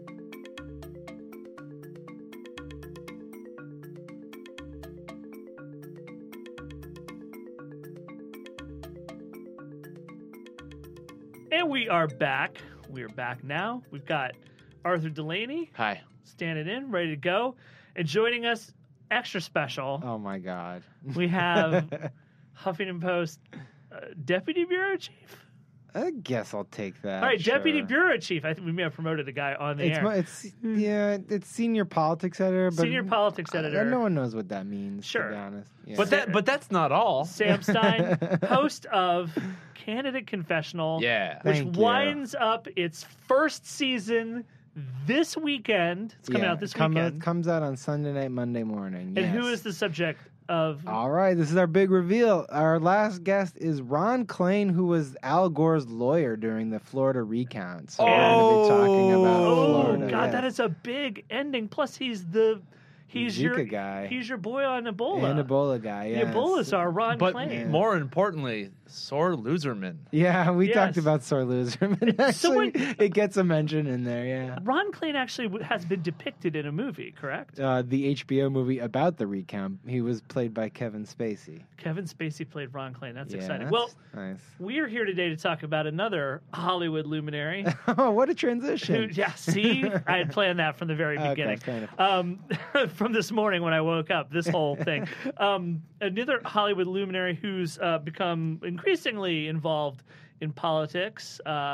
[SPEAKER 5] And we are back. We are back now. We've got Arthur Delaney
[SPEAKER 10] Hi.
[SPEAKER 5] standing in, ready to go. And joining us, extra special,
[SPEAKER 12] Oh my God.
[SPEAKER 5] we have Huffington Post uh, Deputy Bureau Chief.
[SPEAKER 12] I guess I'll take that.
[SPEAKER 5] All right, Deputy
[SPEAKER 12] sure.
[SPEAKER 5] Bureau Chief. I think we may have promoted a guy on the
[SPEAKER 12] It's
[SPEAKER 5] air.
[SPEAKER 12] my, it's yeah, it's senior politics editor, but
[SPEAKER 5] Senior politics
[SPEAKER 12] uh,
[SPEAKER 5] editor.
[SPEAKER 12] no one knows what that means.
[SPEAKER 5] Sure.
[SPEAKER 12] to be honest. Yeah.
[SPEAKER 10] But that, but that's not all.
[SPEAKER 5] Sam Stein, host of Candidate Confessional,
[SPEAKER 10] Yeah.
[SPEAKER 5] which
[SPEAKER 12] Thank you.
[SPEAKER 5] winds up its first season this weekend. It's coming
[SPEAKER 12] Yeah,
[SPEAKER 5] out this
[SPEAKER 12] come-
[SPEAKER 5] weekend.
[SPEAKER 12] comes out on Sunday night, Monday morning.
[SPEAKER 5] And who
[SPEAKER 12] yes.
[SPEAKER 5] is the subject of?
[SPEAKER 12] All right, this is our big reveal. Our last guest is Ron Klain, who was Al Gore's lawyer during the Florida recount. So we're going to be talking about
[SPEAKER 5] Oh
[SPEAKER 12] Florida.
[SPEAKER 5] God,
[SPEAKER 12] yeah.
[SPEAKER 5] that is a big ending. Plus, he's the he's
[SPEAKER 12] Zika
[SPEAKER 5] your
[SPEAKER 12] guy.
[SPEAKER 5] He's your boy on Ebola.
[SPEAKER 12] And Ebola guy,
[SPEAKER 5] The
[SPEAKER 12] yeah.
[SPEAKER 5] Ebola czar, Ron
[SPEAKER 10] But
[SPEAKER 5] Klain.
[SPEAKER 10] more importantly, sore loserman.
[SPEAKER 12] Yeah, we
[SPEAKER 5] Yes.
[SPEAKER 12] talked about Sore Loserman. Actually,
[SPEAKER 5] Someone-
[SPEAKER 12] it gets a mention in there, yeah.
[SPEAKER 5] Ron Klain actually w- has been depicted in a movie, correct?
[SPEAKER 12] Uh, the H B O movie about the recount, he was played by Kevin Spacey.
[SPEAKER 5] Kevin Spacey played Ron Klain. That's
[SPEAKER 12] Yeah,
[SPEAKER 5] exciting.
[SPEAKER 12] that's
[SPEAKER 5] Well,
[SPEAKER 12] nice.
[SPEAKER 5] we are here today to talk about another Hollywood luminary.
[SPEAKER 12] Oh, what a
[SPEAKER 5] Who-
[SPEAKER 12] transition.
[SPEAKER 5] yeah, see, I had planned that from the very
[SPEAKER 12] Okay,
[SPEAKER 5] beginning.
[SPEAKER 12] fair enough.
[SPEAKER 5] Um, from this morning when I woke up, this whole thing. Um, another Hollywood luminary who's uh, become increasingly involved in politics. Uh,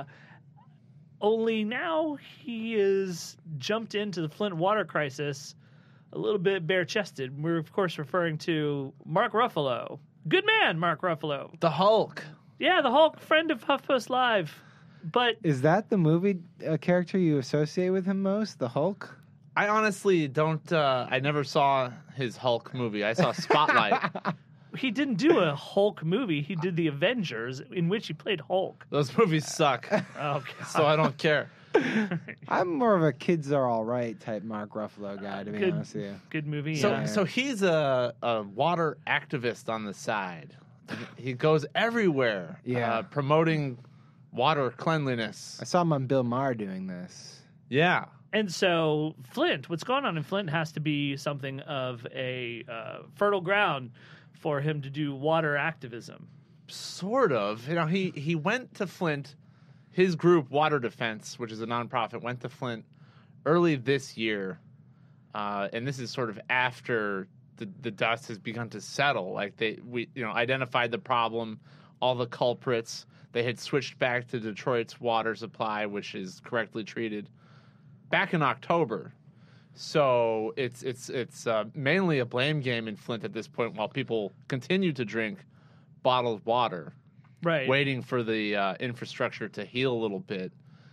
[SPEAKER 5] only now he is jumped into the Flint water crisis a little bit bare-chested. We're of course referring to Mark Ruffalo. Good man, Mark Ruffalo.
[SPEAKER 10] The Hulk.
[SPEAKER 5] Yeah, the Hulk, friend of HuffPost Live. But
[SPEAKER 12] Is that the movie uh, character you associate with him most, the Hulk?
[SPEAKER 10] I honestly don't. Uh, I never saw his Hulk movie. I saw Spotlight.
[SPEAKER 5] he didn't do a Hulk movie. He did the Avengers, in which he played Hulk.
[SPEAKER 10] Those movies suck,
[SPEAKER 5] Oh, God.
[SPEAKER 10] so I don't care.
[SPEAKER 12] I'm more of a kids are all right type Mark Ruffalo guy, to be
[SPEAKER 5] Good.
[SPEAKER 12] honest with you.
[SPEAKER 5] Good movie.
[SPEAKER 10] So,
[SPEAKER 5] yeah.
[SPEAKER 10] so he's a, a water activist on the side. He goes everywhere,
[SPEAKER 12] Yeah.
[SPEAKER 10] uh, promoting water cleanliness.
[SPEAKER 12] I saw him on Bill Maher doing this.
[SPEAKER 10] Yeah.
[SPEAKER 5] And so Flint, what's going on in Flint has to be something of a uh, fertile ground for him to do water activism.
[SPEAKER 10] sort of. You know, he, he went to Flint. His group, Water Defense, which is a nonprofit, went to Flint early this year. Uh, and this is sort of after the, the dust has begun to settle. Like they, we, you know, identified the problem, all the culprits. They had switched back to Detroit's water supply, which is correctly treated, back in October. So it's it's it's uh, mainly a blame game in Flint at this point, while people continue to drink bottled water,
[SPEAKER 5] right?
[SPEAKER 10] Waiting for the uh, infrastructure to heal a little bit.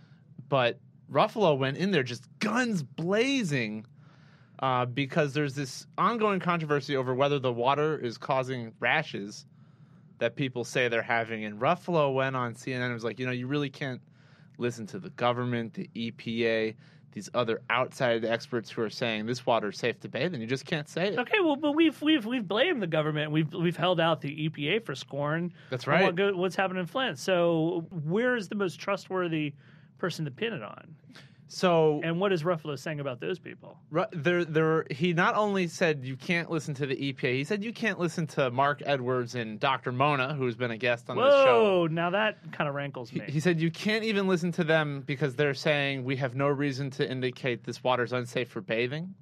[SPEAKER 10] But Ruffalo went in there just guns blazing. Uh, because there's this ongoing controversy over whether the water is causing rashes that people say they're having. And Ruffalo went on C N N and was like, you know, you really can't listen to the government, the E P A, these other outside experts who are saying this water is safe to bathe in. You just can't say it.
[SPEAKER 5] Okay, well, but we've we've we've blamed the government. We've we've held out the E P A for scorn.
[SPEAKER 10] That's
[SPEAKER 5] for
[SPEAKER 10] right.
[SPEAKER 5] What go, what's happening in Flint? So where is the most trustworthy person to pin it on?
[SPEAKER 10] So,
[SPEAKER 5] and what is Ruffalo saying about those people?
[SPEAKER 10] There, there. He not only said you can't listen to the E P A, he said you can't listen to Mark Edwards and Doctor Mona, who's been a guest on
[SPEAKER 5] Whoa,
[SPEAKER 10] this show.
[SPEAKER 5] Whoa, now that kind of rankles me.
[SPEAKER 10] He, he said you can't even listen to them because they're saying we have no reason to indicate this water is unsafe for bathing.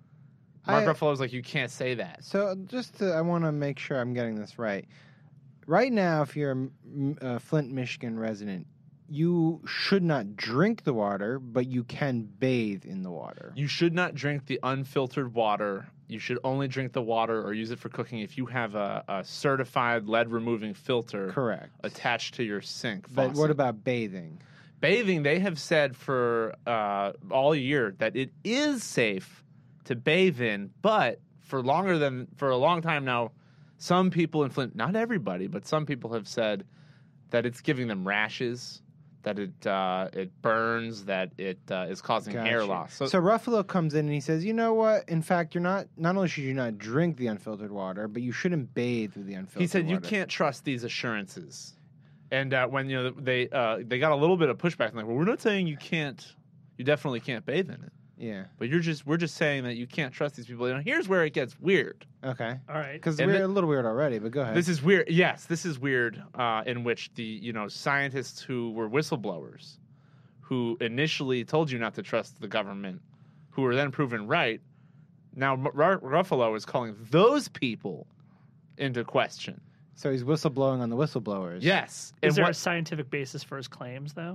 [SPEAKER 10] Mark
[SPEAKER 12] I,
[SPEAKER 10] Ruffalo's like, you can't say that.
[SPEAKER 12] So just to, I want to make sure I'm getting this right. Right now, if you're a, a Flint, Michigan resident, you should not drink the water, but you can bathe in the water.
[SPEAKER 10] You should not drink the unfiltered water. You should only drink the water or use it for cooking if you have a, a certified lead-removing filter
[SPEAKER 12] Correct.
[SPEAKER 10] attached to your sink
[SPEAKER 12] But
[SPEAKER 10] faucet.
[SPEAKER 12] what about bathing?
[SPEAKER 10] Bathing, they have said for uh, all year that it is safe to bathe in, but for longer than for a long time now, some people in Flint, not everybody, but some people have said that it's giving them rashes, that it uh, it burns, that it uh, is causing
[SPEAKER 12] Gotcha.
[SPEAKER 10] hair loss.
[SPEAKER 12] So, so Ruffalo comes in and he says, you know what? In fact, you're not. Not only should you not drink the unfiltered water, but you shouldn't bathe with the unfiltered.
[SPEAKER 10] He said
[SPEAKER 12] water.
[SPEAKER 10] you can't trust these assurances. And uh, when you know they uh, they got a little bit of pushback, like, well, we're not saying you can't, you definitely can't bathe in it.
[SPEAKER 12] Yeah,
[SPEAKER 10] but you're just we're just saying that you can't trust these people. You know, here's where it gets weird.
[SPEAKER 12] Okay,
[SPEAKER 5] all right,
[SPEAKER 12] because we're th- a little weird already. But go ahead.
[SPEAKER 10] This is weird. Yes, this is weird. Uh, in which the you know scientists who were whistleblowers, who initially told you not to trust the government, who were then proven right. Now R- Ruffalo is calling those people into question.
[SPEAKER 12] So he's whistleblowing on the whistleblowers.
[SPEAKER 10] Yes.
[SPEAKER 5] Is
[SPEAKER 10] and
[SPEAKER 5] there
[SPEAKER 10] what,
[SPEAKER 5] a scientific basis for his claims, though?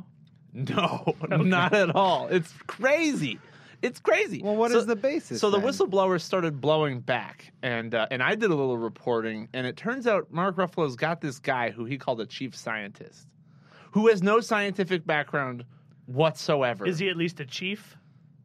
[SPEAKER 10] No, okay. Not at all. It's crazy. It's crazy.
[SPEAKER 12] Well, what
[SPEAKER 10] so,
[SPEAKER 12] is the basis?
[SPEAKER 10] So
[SPEAKER 12] then?
[SPEAKER 10] the whistleblowers started blowing back, and uh, and I did a little reporting, and it turns out Mark Ruffalo's got this guy who he called a chief scientist, who has no scientific background whatsoever.
[SPEAKER 5] Is he at least a chief?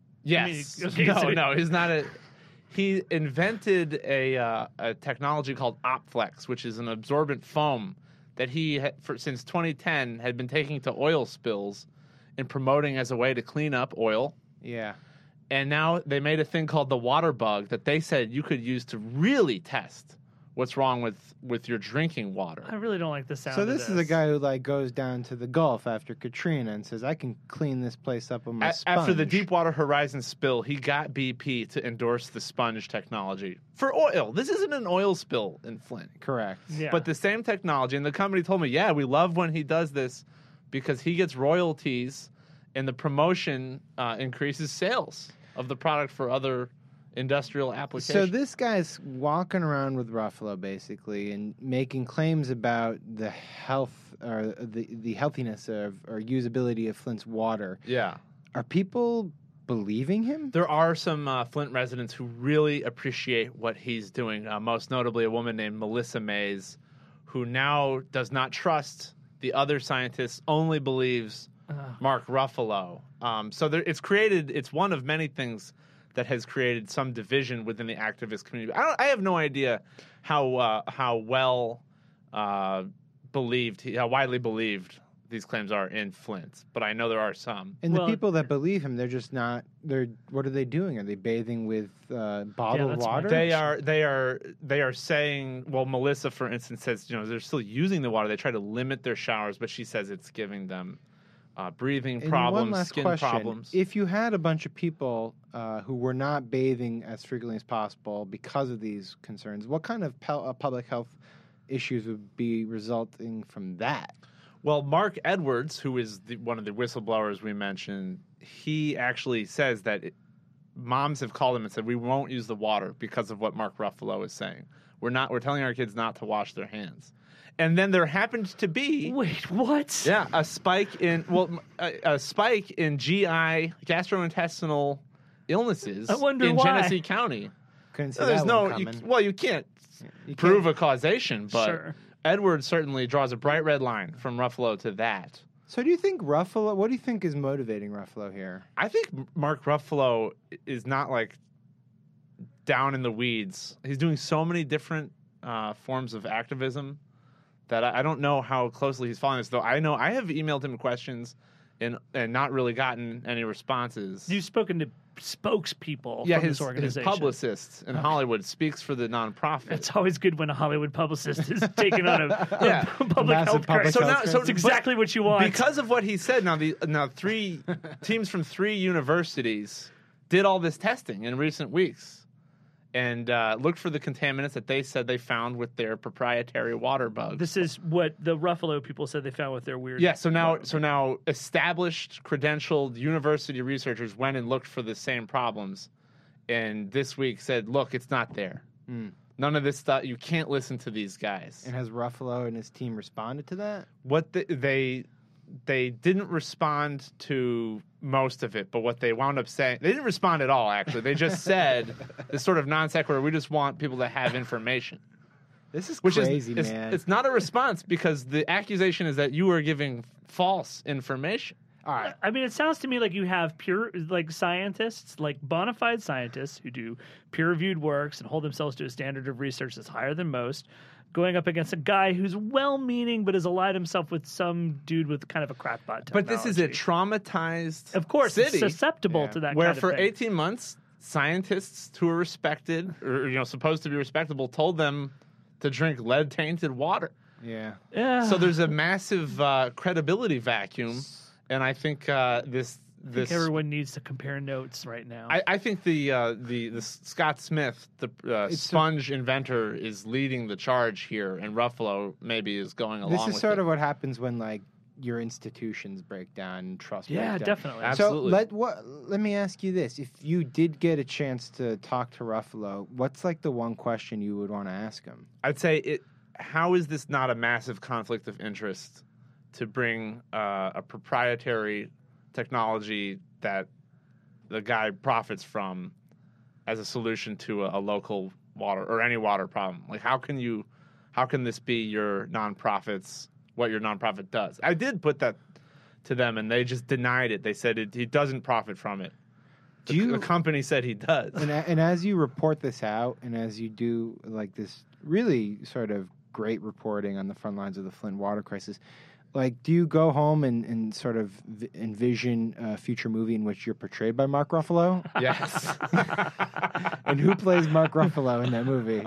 [SPEAKER 10] Yes.
[SPEAKER 5] I mean, okay,
[SPEAKER 10] no,
[SPEAKER 5] so he-
[SPEAKER 10] no, he's not a. He invented a uh, a technology called Opflex, which is an absorbent foam that he, had, for, since twenty ten, had been taking to oil spills and promoting as a way to clean up oil.
[SPEAKER 12] Yeah.
[SPEAKER 10] And now they made a thing called the water bug that they said you could use to really test what's wrong with, with your drinking water.
[SPEAKER 5] I really don't like the sound
[SPEAKER 12] So
[SPEAKER 5] of
[SPEAKER 12] this is a guy who like goes down to the Gulf after Katrina and says, "I can clean this place up with my
[SPEAKER 10] A-
[SPEAKER 12] sponge."
[SPEAKER 10] After the Deepwater Horizon spill, he got B P to endorse the sponge technology for oil. This isn't an oil spill in Flint.
[SPEAKER 12] Correct.
[SPEAKER 5] Yeah.
[SPEAKER 10] But the same technology, and the company told me, yeah, we love when he does this because he gets royalties and the promotion uh, increases sales of the product for other industrial applications.
[SPEAKER 12] So this guy's walking around with Ruffalo basically and making claims about the health or the the healthiness of or usability of Flint's water.
[SPEAKER 10] Yeah.
[SPEAKER 12] Are people believing him?
[SPEAKER 10] There are some uh, Flint residents who really appreciate what he's doing, uh, most notably a woman named Melissa Mays, who now does not trust the other scientists, only believes Mark Ruffalo. Um, so there, it's created, it's one of many things that has created some division within the activist community. I, don't, I have no idea how uh, how well uh, believed, how widely believed these claims are in Flint, but I know there are some.
[SPEAKER 12] And
[SPEAKER 5] Well-
[SPEAKER 12] the people that believe him, they're just not. They're what are they doing? Are they bathing with uh, bottled
[SPEAKER 5] that's
[SPEAKER 12] water?
[SPEAKER 10] They are they are they are saying, well, Melissa, for instance, says, you know, they're still using the water. They try to limit their showers, but she says it's giving them uh, breathing
[SPEAKER 12] And
[SPEAKER 10] problems,
[SPEAKER 12] one last
[SPEAKER 10] skin
[SPEAKER 12] question.
[SPEAKER 10] problems.
[SPEAKER 12] If you had a bunch of people uh, who were not bathing as frequently as possible because of these concerns, what kind of pel- uh, public health issues would be resulting from that.
[SPEAKER 10] Well, Mark Edwards, who is the, one of the whistleblowers we mentioned, he actually says that it, moms have called him and said, we won't use the water because of what Mark Ruffalo is saying. We're not. We're telling our kids not to wash their hands. And then there happened to be
[SPEAKER 5] wait, what?
[SPEAKER 10] Yeah, a spike in well, a, a spike in G I gastrointestinal illnesses
[SPEAKER 5] I wonder
[SPEAKER 10] in
[SPEAKER 5] why.
[SPEAKER 10] Genesee County.
[SPEAKER 12] Couldn't see
[SPEAKER 10] So there's
[SPEAKER 12] that
[SPEAKER 10] no.
[SPEAKER 12] one
[SPEAKER 10] You,
[SPEAKER 12] coming.
[SPEAKER 10] well, you can't
[SPEAKER 12] You
[SPEAKER 10] prove
[SPEAKER 12] can't-
[SPEAKER 10] a causation, but
[SPEAKER 5] Sure.
[SPEAKER 10] Edwards certainly draws a bright red line from Ruffalo to that.
[SPEAKER 12] So do you think Ruffalo? What do you think is motivating Ruffalo here?
[SPEAKER 10] I think Mark Ruffalo is not like down in the weeds. He's doing so many different uh, forms of activism that I, I don't know how closely he's following this. Though I know I have emailed him questions and and not really gotten any responses.
[SPEAKER 5] You've spoken to spokespeople
[SPEAKER 10] yeah,
[SPEAKER 5] from
[SPEAKER 10] his,
[SPEAKER 5] this organization.
[SPEAKER 10] his publicist in Hollywood speaks for the nonprofit.
[SPEAKER 5] It's always good when a Hollywood publicist is taking on a, a
[SPEAKER 10] Yeah.
[SPEAKER 5] public
[SPEAKER 12] Massive
[SPEAKER 5] health
[SPEAKER 12] public
[SPEAKER 5] crisis.
[SPEAKER 10] So now,
[SPEAKER 12] health
[SPEAKER 10] so
[SPEAKER 5] It's exactly what you want.
[SPEAKER 10] Because of what he said, now the now three teams from three universities did all this testing in recent weeks and uh, looked for the contaminants that they said they found with their proprietary water bugs.
[SPEAKER 5] This is what the Ruffalo people said they found with their weird.
[SPEAKER 10] Yeah, so now so now established, credentialed university researchers went and looked for the same problems, and this week said, "Look, it's not there.
[SPEAKER 12] Mm.
[SPEAKER 10] None of this stuff. You can't listen to these guys."
[SPEAKER 12] And has Ruffalo and his team responded to that?
[SPEAKER 10] What the, they they didn't respond to most of it, but what they wound up saying, they didn't respond at all. Actually, they just said this sort of non sequitur. We just want people to have information.
[SPEAKER 12] This is
[SPEAKER 10] Which
[SPEAKER 12] crazy,
[SPEAKER 10] is it's,
[SPEAKER 12] man.
[SPEAKER 10] it's not a response because the accusation is that you are giving false information.
[SPEAKER 12] All right.
[SPEAKER 5] I mean, it sounds to me like you have pure, like scientists, like bona fide scientists who do peer-reviewed works and hold themselves to a standard of research that's higher than most, going up against a guy who's well-meaning but has allied himself with some dude with kind of a crackpot technology.
[SPEAKER 10] But this is a traumatized
[SPEAKER 5] of course,
[SPEAKER 10] city
[SPEAKER 5] it's susceptible
[SPEAKER 12] Yeah.
[SPEAKER 5] to that
[SPEAKER 10] where
[SPEAKER 5] kind of
[SPEAKER 10] for
[SPEAKER 5] thing.
[SPEAKER 10] eighteen months, scientists who are respected or you know supposed to be respectable told them to drink lead-tainted water.
[SPEAKER 12] Yeah.
[SPEAKER 5] Yeah.
[SPEAKER 10] So there's a massive uh, credibility vacuum, and I think uh, this
[SPEAKER 5] I
[SPEAKER 10] this
[SPEAKER 5] think everyone needs to compare notes right now.
[SPEAKER 10] I, I think the uh, the the Scott Smith, the uh,
[SPEAKER 12] It's
[SPEAKER 10] sponge inventor, is leading the charge here, and Ruffalo maybe is going along.
[SPEAKER 12] This is
[SPEAKER 10] with
[SPEAKER 12] sort
[SPEAKER 10] it.
[SPEAKER 12] of what happens when like your institutions break down and trust
[SPEAKER 5] yeah,
[SPEAKER 12] break down.
[SPEAKER 5] definitely.
[SPEAKER 10] Absolutely.
[SPEAKER 12] So let what let me ask you this: if you did get a chance to talk to Ruffalo, what's like the one question you would want to ask him?
[SPEAKER 10] I'd say it. How is this not a massive conflict of interest to bring uh, a proprietary technology that the guy profits from as a solution to a, a local water or any water problem? Like, how can you, how can this be your nonprofit's, what your nonprofit does? I did put that to them, and they just denied it. They said it, he doesn't profit from it.
[SPEAKER 12] Do
[SPEAKER 10] The,
[SPEAKER 12] you-
[SPEAKER 10] the company said he does.
[SPEAKER 12] And a- and as you report this out, and as you do like this really sort of great reporting on the front lines of the Flint water crisis, like, do you go home and, and sort of v- envision a future movie in which you're portrayed by Mark Ruffalo?
[SPEAKER 10] Yes.
[SPEAKER 12] And who plays Mark Ruffalo in that movie?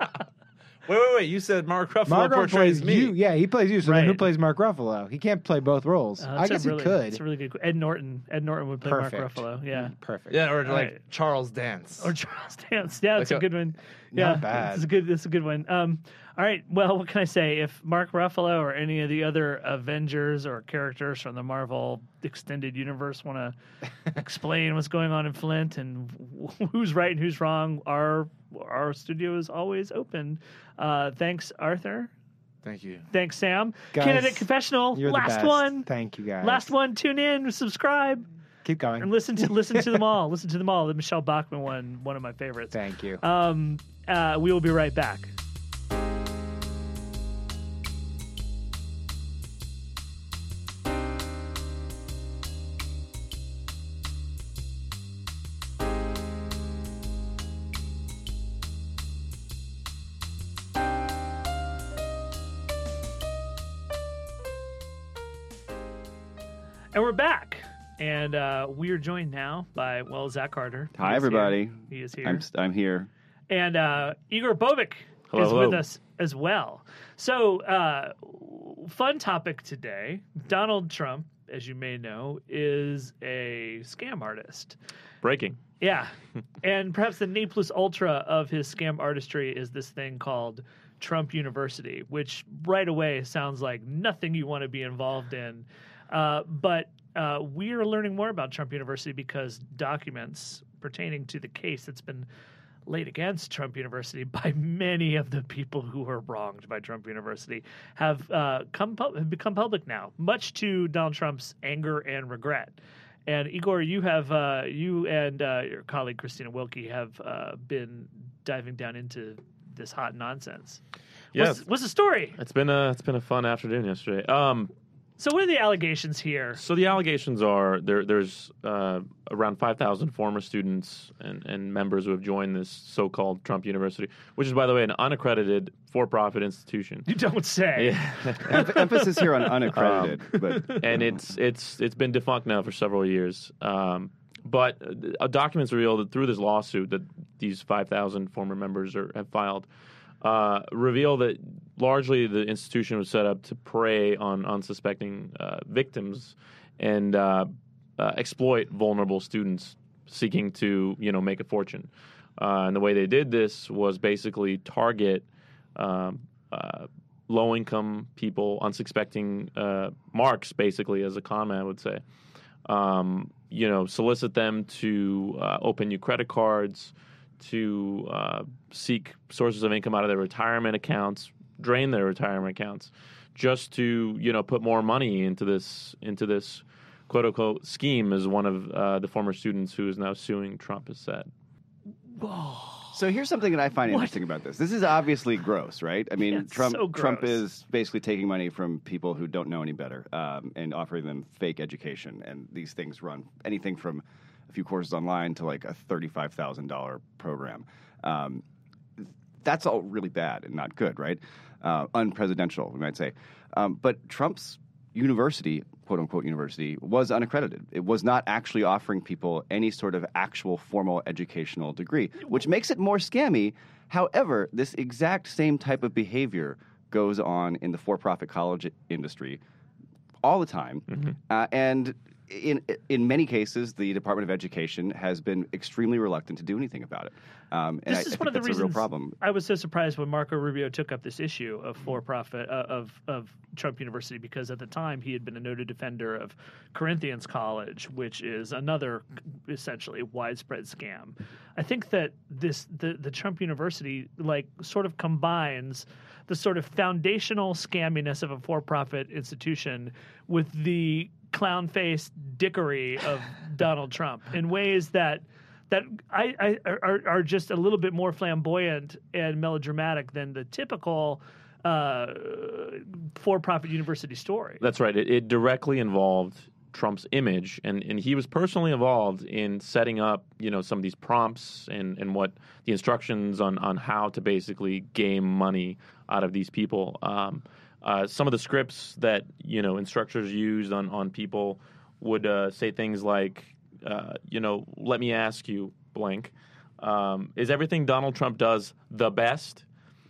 [SPEAKER 10] Wait, wait, wait! You said Mark Ruffalo
[SPEAKER 12] Mark Ruffalo
[SPEAKER 10] portrays
[SPEAKER 12] plays
[SPEAKER 10] me.
[SPEAKER 12] you. Yeah, he plays you. So then who
[SPEAKER 5] Right.
[SPEAKER 12] plays Mark Ruffalo? He can't play both roles.
[SPEAKER 5] Uh,
[SPEAKER 12] I
[SPEAKER 5] that's a
[SPEAKER 12] guess
[SPEAKER 5] really,
[SPEAKER 12] he could.
[SPEAKER 5] It's a really good. Ed Norton. Ed Norton would play
[SPEAKER 12] Perfect.
[SPEAKER 5] Mark Ruffalo. Yeah.
[SPEAKER 12] Perfect.
[SPEAKER 10] Yeah, or
[SPEAKER 5] All
[SPEAKER 10] like
[SPEAKER 5] right.
[SPEAKER 10] Charles Dance.
[SPEAKER 5] Or Charles Dance. Yeah, that's
[SPEAKER 10] Like
[SPEAKER 5] a
[SPEAKER 10] a-
[SPEAKER 5] good one.
[SPEAKER 12] Not
[SPEAKER 5] Yeah,
[SPEAKER 12] bad.
[SPEAKER 5] It's a good. It's a good one. Um, all right. Well, what can I say? If Mark Ruffalo or any of the other Avengers or characters from the Marvel extended universe want to explain what's going on in Flint and wh- who's right and who's wrong, our our studio is always open. Uh, thanks, Arthur.
[SPEAKER 10] Thank you.
[SPEAKER 5] Thanks, Sam.
[SPEAKER 12] Guys,
[SPEAKER 5] Candidate Confessional.
[SPEAKER 12] You're the
[SPEAKER 5] Last
[SPEAKER 12] best.
[SPEAKER 5] one.
[SPEAKER 12] Thank you, guys.
[SPEAKER 5] Last one. Tune in. Subscribe.
[SPEAKER 12] Keep going.
[SPEAKER 5] And listen to listen to them all. Listen to them all. The Michelle Bachman one, one of my favorites.
[SPEAKER 12] Thank you.
[SPEAKER 5] Um, uh, we will be right back. And we're back. And uh, we are joined now by, well, Zach Carter. He
[SPEAKER 6] Hi,
[SPEAKER 5] is
[SPEAKER 6] everybody.
[SPEAKER 5] here. He is here.
[SPEAKER 6] I'm st- I'm here.
[SPEAKER 5] And uh, Igor Bovic
[SPEAKER 6] Hello,
[SPEAKER 5] is
[SPEAKER 6] hello.
[SPEAKER 5] with us as well. So, uh, fun topic today. Donald Trump as you may know, is a scam artist.
[SPEAKER 13] Breaking.
[SPEAKER 5] Yeah. And perhaps the ne plus ultra of his scam artistry is this thing called Trump University, which right away sounds like nothing you want to be involved in. Uh, but uh, we are learning more about Trump University because documents pertaining to the case that's been laid against Trump University by many of the people who were wronged by Trump University have uh, come pu- have become public now, much to Donald Trump's anger and regret. And Igor, you have uh, you and uh, your colleague Christina Wilkie have uh, been diving down into this hot nonsense.
[SPEAKER 13] Yes.
[SPEAKER 5] What's, what's the story?
[SPEAKER 13] It's been a it's been a fun afternoon yesterday. Um,
[SPEAKER 5] so what are the allegations here?
[SPEAKER 13] So the allegations are there. There's uh, around five thousand former students and, and members who have joined this so-called Trump University, which is, by the way, an unaccredited for-profit institution.
[SPEAKER 5] You don't say.
[SPEAKER 13] Yeah.
[SPEAKER 6] Em- emphasis here on unaccredited,
[SPEAKER 13] Um,
[SPEAKER 6] but
[SPEAKER 13] and it's it's it's been defunct now for several years. Um, but uh, documents reveal that through this lawsuit that these five thousand former members are, have filed. Uh, reveal that largely the institution was set up to prey on unsuspecting uh, victims and uh, uh, exploit vulnerable students seeking to, you know, make a fortune. Uh, and the way they did this was basically target um, uh, low-income people, unsuspecting uh, marks, basically, as a con man would say. Um, you know, solicit them to uh, open new credit cards, to uh, seek sources of income out of their retirement accounts, drain their retirement accounts, just to, you know, put more money into this into this quote unquote scheme, as one of uh, the former students who is now suing Trump has said.
[SPEAKER 6] So here's something that I find
[SPEAKER 5] What?
[SPEAKER 6] interesting about this. This is obviously gross, right? I mean,
[SPEAKER 5] Yeah, it's
[SPEAKER 6] Trump
[SPEAKER 5] so
[SPEAKER 6] Trump
[SPEAKER 5] gross.
[SPEAKER 6] is basically taking money from people who don't know any better um, and offering them fake education. And these things run anything from a few courses online to like a thirty-five thousand dollars program. Um, that's all really bad and not good, right? Uh, unpresidential, we might say. Um, but Trump's university, quote unquote university, was unaccredited. It was not actually offering people any sort of actual formal educational degree, which makes it more scammy. However, this exact same type of behavior goes on in the for-profit college industry all the time.
[SPEAKER 13] Mm-hmm.
[SPEAKER 6] Uh, and in in many cases, the Department of Education has been extremely reluctant to do anything about it. Um, and
[SPEAKER 5] This
[SPEAKER 6] I,
[SPEAKER 5] is
[SPEAKER 6] I
[SPEAKER 5] one
[SPEAKER 6] think
[SPEAKER 5] of the
[SPEAKER 6] that's
[SPEAKER 5] reasons
[SPEAKER 6] a real problem.
[SPEAKER 5] I was so surprised when Marco Rubio took up this issue of for-profit uh, of of Trump University, because at the time he had been a noted defender of Corinthians College, which is another essentially widespread scam. I think that this the the Trump University like sort of combines the sort of foundational scamminess of a for-profit institution with the clown-faced dickery of Donald Trump in ways that that I, I are, are just a little bit more flamboyant and melodramatic than the typical uh, for-profit university story.
[SPEAKER 13] That's right. It, it directly involved Trump's image, and, and he was personally involved in setting up, you know, some of these prompts and, and what the instructions on, on how to basically game money out of these people. Um, uh, some of the scripts that, you know, instructors used on, on people would uh, say things like, uh, you know, let me ask you, blank, um, is everything Donald Trump does the best?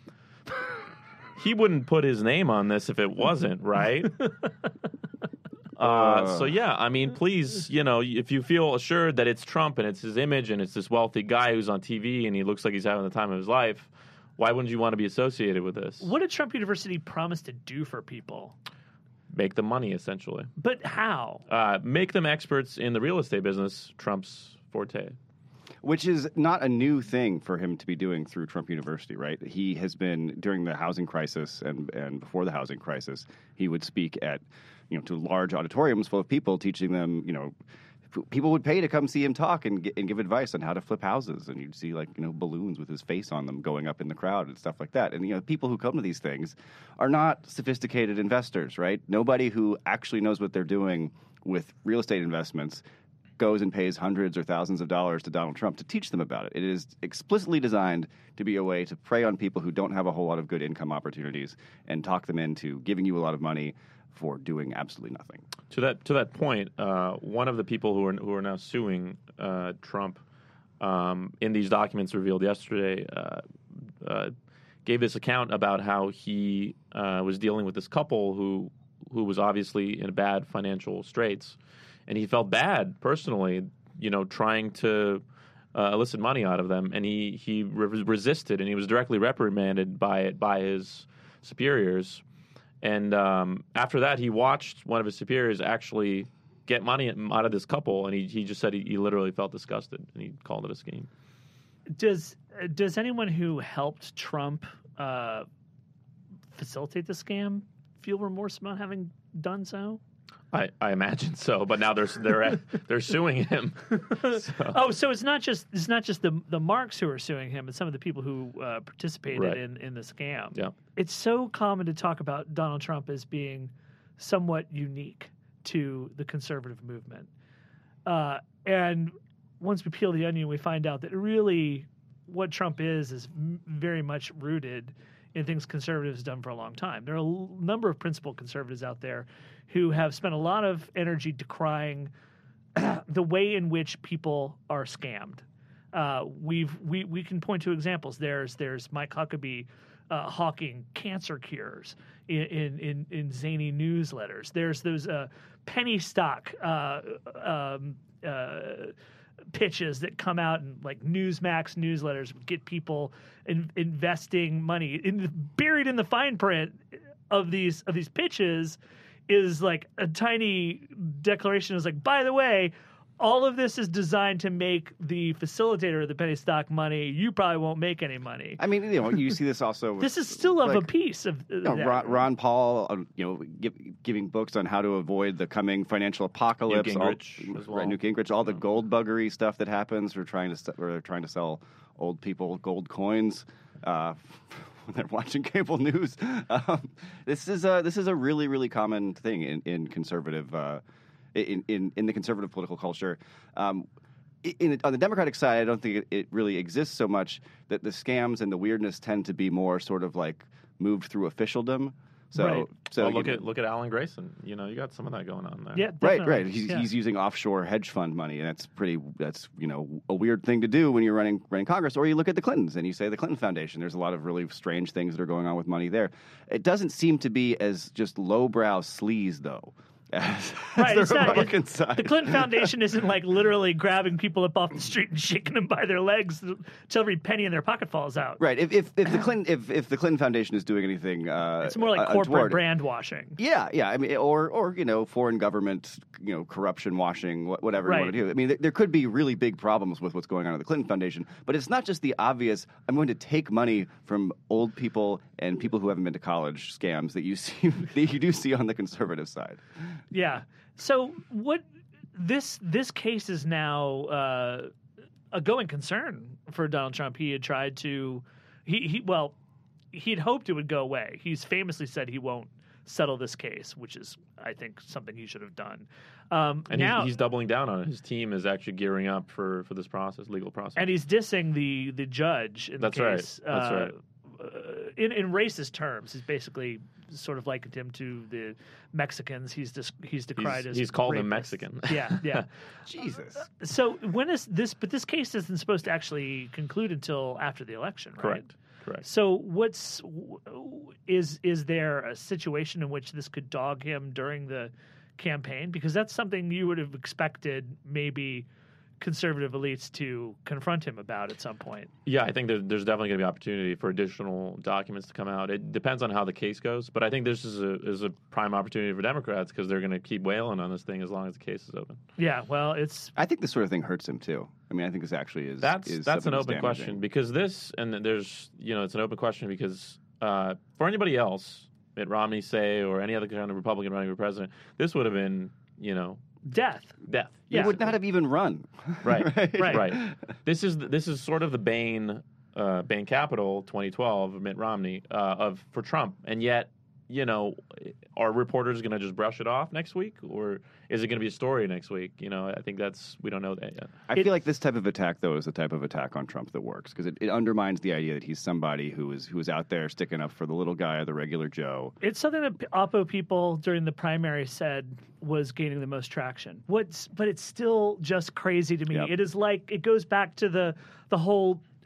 [SPEAKER 13] He wouldn't put his name on this if it wasn't, right? Uh, so yeah, I mean, please, you know, if you feel assured that it's Trump and it's his image and it's this wealthy guy who's on T V and he looks like he's having the time of his life, why wouldn't you want to be associated with this?
[SPEAKER 5] What did Trump University promise to do for people?
[SPEAKER 13] Make them money, essentially.
[SPEAKER 5] But how?
[SPEAKER 13] Uh, make them experts in the real estate business, Trump's forte.
[SPEAKER 6] Which is not a new thing for him to be doing through Trump University, right? He has been, during the housing crisis and, and before the housing crisis, he would speak at, you know, to large auditoriums full of people, teaching them, you know, people would pay to come see him talk and, get, and give advice on how to flip houses. And you'd see, like, you know, balloons with his face on them going up in the crowd and stuff like that. And, you know, people who come to these things are not sophisticated investors, right? Nobody who actually knows what they're doing with real estate investments goes and pays hundreds or thousands of dollars to Donald Trump to teach them about it. It is explicitly designed to be a way to prey on people who don't have a whole lot of good income opportunities and talk them into giving you a lot of money for doing absolutely nothing.
[SPEAKER 13] To that to that point, uh, one of the people who are who are now suing uh, Trump um, in these documents revealed yesterday uh, uh, gave this account about how he uh, was dealing with this couple who who was obviously in bad financial straits, and he felt bad personally, you know, trying to uh, elicit money out of them, and he he re- resisted, and he was directly reprimanded by it by his superiors. And um, after that, he watched one of his superiors actually get money out of this couple, and he he just said he, he literally felt disgusted, and he called it a scheme.
[SPEAKER 5] Does does anyone who helped Trump uh, facilitate the scam feel remorse about having done so?
[SPEAKER 13] I, I imagine so, but now they're they're they're suing him.
[SPEAKER 5] So. Oh, so it's not just it's not just the the marks who are suing him; it's some of the people who uh, participated
[SPEAKER 13] right.
[SPEAKER 5] in, in the scam.
[SPEAKER 13] Yeah,
[SPEAKER 5] it's so common to talk about Donald Trump as being somewhat unique to the conservative movement, uh, and once we peel the onion, we find out that really what Trump is is m- very much rooted in things conservatives have done for a long time. There are a l- number of principled conservatives out there who have spent a lot of energy decrying the way in which people are scammed. Uh, we've we we can point to examples. There's there's Mike Huckabee uh, hawking cancer cures in in in, in zany newsletters. There's those uh, penny stock uh, um, uh, pitches that come out in like Newsmax newsletters, get people in, investing money. In, buried in the fine print of these of these pitches is like a tiny declaration. Is like, by the way, all of this is designed to make the facilitator of the penny stock money. You probably won't make any money.
[SPEAKER 6] I mean, you know, you see this also. With,
[SPEAKER 5] this is still of
[SPEAKER 6] like,
[SPEAKER 5] a piece of
[SPEAKER 6] you know, Ron, Ron Paul, uh, you know, give, giving books on how to avoid the coming financial apocalypse.
[SPEAKER 13] Newt Gingrich
[SPEAKER 6] all,
[SPEAKER 13] as well.
[SPEAKER 6] Right, Newt Gingrich, all the gold buggery stuff that happens. We're trying to where they're trying to sell old people gold coins. Uh, when they're watching cable news, um, this is a this is a really really common thing in in conservative. Uh, In, in, in the conservative political culture. Um, in, on the Democratic side, I don't think it, it really exists so much that the scams and the weirdness tend to be more sort of like moved through officialdom. So,
[SPEAKER 13] right.
[SPEAKER 6] so
[SPEAKER 13] well, look
[SPEAKER 6] you
[SPEAKER 13] at look at Alan Grayson. You know, you got some of that going on there.
[SPEAKER 5] Yeah,
[SPEAKER 6] right, right. He's,
[SPEAKER 5] yeah.
[SPEAKER 6] he's using offshore hedge fund money, and that's pretty. That's you know a weird thing to do when you're running running Congress. Or you look at the Clintons and you say the Clinton Foundation. There's a lot of really strange things that are going on with money there. It doesn't seem to be as just lowbrow sleaze though. As,
[SPEAKER 5] right,
[SPEAKER 6] as the
[SPEAKER 5] not,
[SPEAKER 6] Republican
[SPEAKER 5] it,
[SPEAKER 6] side.
[SPEAKER 5] The Clinton Foundation isn't like literally grabbing people up off the street and shaking them by their legs until every penny in their pocket falls out.
[SPEAKER 6] Right. If if, if the Clinton if, if the Clinton Foundation is doing anything, uh,
[SPEAKER 5] it's more like
[SPEAKER 6] uh,
[SPEAKER 5] corporate
[SPEAKER 6] toward,
[SPEAKER 5] brand washing.
[SPEAKER 6] Yeah, yeah. I mean, or or you know, foreign government, you know, corruption washing, whatever
[SPEAKER 5] right.
[SPEAKER 6] you want to do. I mean, th- there could be really big problems with what's going on at the Clinton Foundation, but it's not just the obvious. I'm going to take money from old people and people who haven't been to college scams that you see that you do see on the conservative side.
[SPEAKER 5] Yeah. So what this this case is now uh, a going concern for Donald Trump. He had tried to he, he well he had hoped it would go away. He's famously said he won't settle this case, which is I think something he should have done. Um,
[SPEAKER 13] and
[SPEAKER 5] now,
[SPEAKER 13] he's, he's doubling down on it. His team is actually gearing up for, for this process, legal process,
[SPEAKER 5] and he's dissing the the judge in
[SPEAKER 13] That's
[SPEAKER 5] the case.
[SPEAKER 13] right. That's
[SPEAKER 5] uh,
[SPEAKER 13] right.
[SPEAKER 5] Uh, in in racist terms, he's basically sort of likened him to the Mexicans. He's dis- he's decried
[SPEAKER 13] he's,
[SPEAKER 5] as
[SPEAKER 13] he's called
[SPEAKER 5] rapists.
[SPEAKER 13] him Mexican.
[SPEAKER 5] Yeah, yeah.
[SPEAKER 6] Jesus.
[SPEAKER 5] So when is this? But this case isn't supposed to actually conclude until after the election, right?
[SPEAKER 13] Correct. Correct.
[SPEAKER 5] So what's is is there a situation in which this could dog him during the campaign? Because that's something you would have expected maybe conservative elites to confront him about at some point.
[SPEAKER 13] Yeah, I think there, there's definitely going to be opportunity for additional documents to come out. It depends on how the case goes, but I think this is a is a prime opportunity for Democrats because they're going to keep wailing on this thing as long as the case is open.
[SPEAKER 5] Yeah, well, it's.
[SPEAKER 6] I think this sort of thing hurts him too. I mean, I think this actually is.
[SPEAKER 13] That's
[SPEAKER 6] is
[SPEAKER 13] that's an
[SPEAKER 6] something
[SPEAKER 13] open
[SPEAKER 6] that's
[SPEAKER 13] question
[SPEAKER 6] damaging.
[SPEAKER 13] because this and there's you know it's an open question because uh, for anybody else, Mitt Romney say or any other kind of Republican running for president, this would have been you know.
[SPEAKER 5] Death.
[SPEAKER 13] Death.
[SPEAKER 6] He would not have even run.
[SPEAKER 13] Right.
[SPEAKER 6] right.
[SPEAKER 5] Right.
[SPEAKER 13] Right. This is this is sort of the Bain uh, Bain Capital twenty twelve Mitt Romney uh, of for Trump, and yet you know are reporters going to just brush it off next week, or is it going to be a story next week? You know, I think that's we don't know that yet.
[SPEAKER 6] I feel like this type of attack, though, is the type of attack on Trump that works because it, it undermines the idea that he's somebody who is who is out there sticking up for the little guy or the regular Joe.
[SPEAKER 5] It's something that Oppo people during the primary said was gaining the most traction. What's but it's still just crazy to me.
[SPEAKER 6] Yep.
[SPEAKER 5] It is like it goes back to the the whole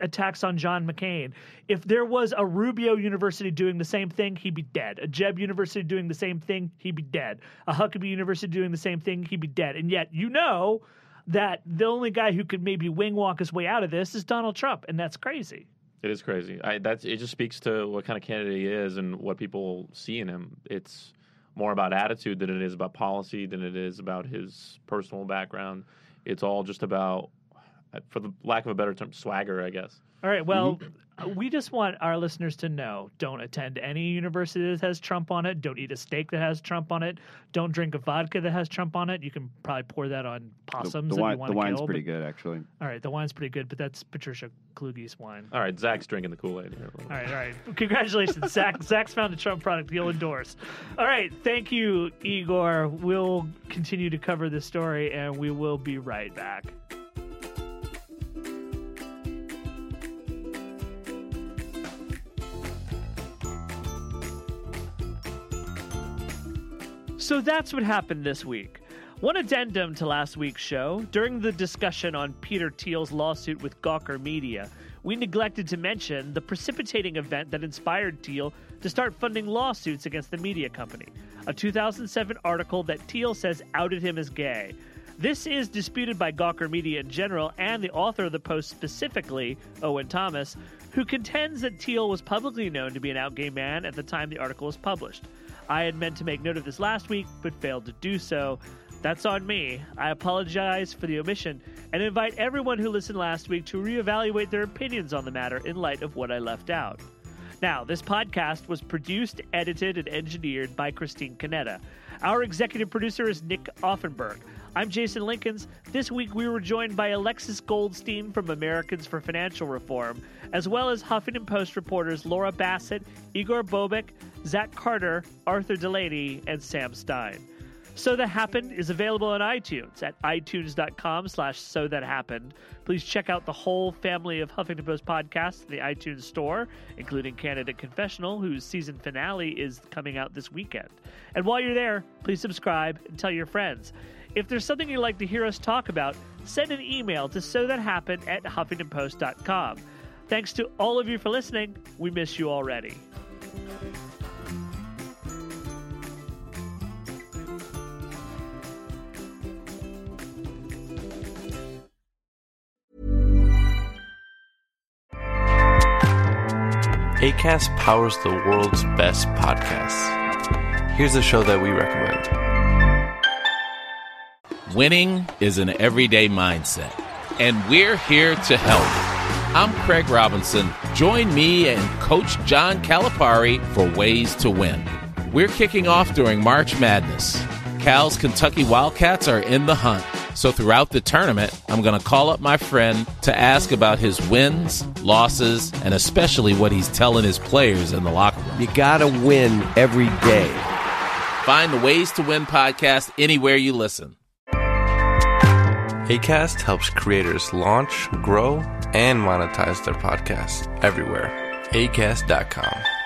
[SPEAKER 5] attacks on John McCain. If there was a Rubio University doing the same thing, he'd be dead. A Jeb University doing the same thing, he'd be dead. A Huckabee University doing the same thing, he'd be dead. And yet, you know that the only guy who could maybe wing walk his way out of this is Donald Trump, and that's crazy.
[SPEAKER 13] It is crazy. I, that's it. Just speaks to what kind of candidate he is and what people see in him. It's more about attitude than it is about policy, than it is about his personal background. It's all just about, for the lack of a better term, swagger, I guess.
[SPEAKER 5] All right. Well, mm-hmm. we just want our listeners to know: don't attend any university that has Trump on it. Don't eat a steak that has Trump on it. Don't drink a vodka that has Trump on it. You can probably pour that on possums.
[SPEAKER 6] The, the,
[SPEAKER 5] if
[SPEAKER 6] wine,
[SPEAKER 5] you want
[SPEAKER 6] the
[SPEAKER 5] to
[SPEAKER 6] wine's
[SPEAKER 5] kill,
[SPEAKER 6] pretty
[SPEAKER 5] but,
[SPEAKER 6] good, actually.
[SPEAKER 5] All right, the wine's pretty good, but that's Patricia Kluge's wine.
[SPEAKER 13] All right, Zach's drinking the Kool-Aid here.
[SPEAKER 5] All right, all right. Congratulations, Zach. Zach's found a Trump product he'll endorse. All right, thank you, Igor. We'll continue to cover this story, and we will be right back. So that's what happened this week. One addendum to last week's show: during the discussion on Peter Thiel's lawsuit with Gawker Media, we neglected to mention the precipitating event that inspired Thiel to start funding lawsuits against the media company, a two thousand seven article that Thiel says outed him as gay. This is disputed by Gawker Media in general and the author of the post specifically, Owen Thomas, who contends that Thiel was publicly known to be an out gay man at the time the article was published. I had meant to make note of this last week, but failed to do so. That's on me. I apologize for the omission and invite everyone who listened last week to reevaluate their opinions on the matter in light of what I left out. Now, this podcast was produced, edited, and engineered by Christine Canetta. Our executive producer is Nick Offenberg. I'm Jason Linkins. This week we were joined by Alexis Goldstein from Americans for Financial Reform, as well as Huffington Post reporters Laura Bassett, Igor Bobek, Zach Carter, Arthur Delaney, and Sam Stein. So That Happened is available on iTunes at itunes.com slash so that happened. Please check out the whole family of Huffington Post podcasts in the iTunes store, including Candidate Confessional, whose season finale is coming out this weekend. And while you're there, please subscribe and tell your friends. If there's something you'd like to hear us talk about, send an email to so that happened at huffington post dot com. Thanks to all of you for listening. We miss you already.
[SPEAKER 1] Acast powers the world's best podcasts. Here's a show that we recommend.
[SPEAKER 2] Winning is an everyday mindset, and we're here to help. I'm Craig Robinson. Join me and Coach John Calipari for Ways to Win. We're kicking off during March Madness. Cal's Kentucky Wildcats are in the hunt. So throughout the tournament, I'm going to call up my friend to ask about his wins, losses, and especially what he's telling his players in the locker room.
[SPEAKER 3] You got to win every day.
[SPEAKER 2] Find the Ways to Win podcast anywhere you listen.
[SPEAKER 1] Acast helps creators launch, grow, and monetize their podcasts everywhere. acast dot com.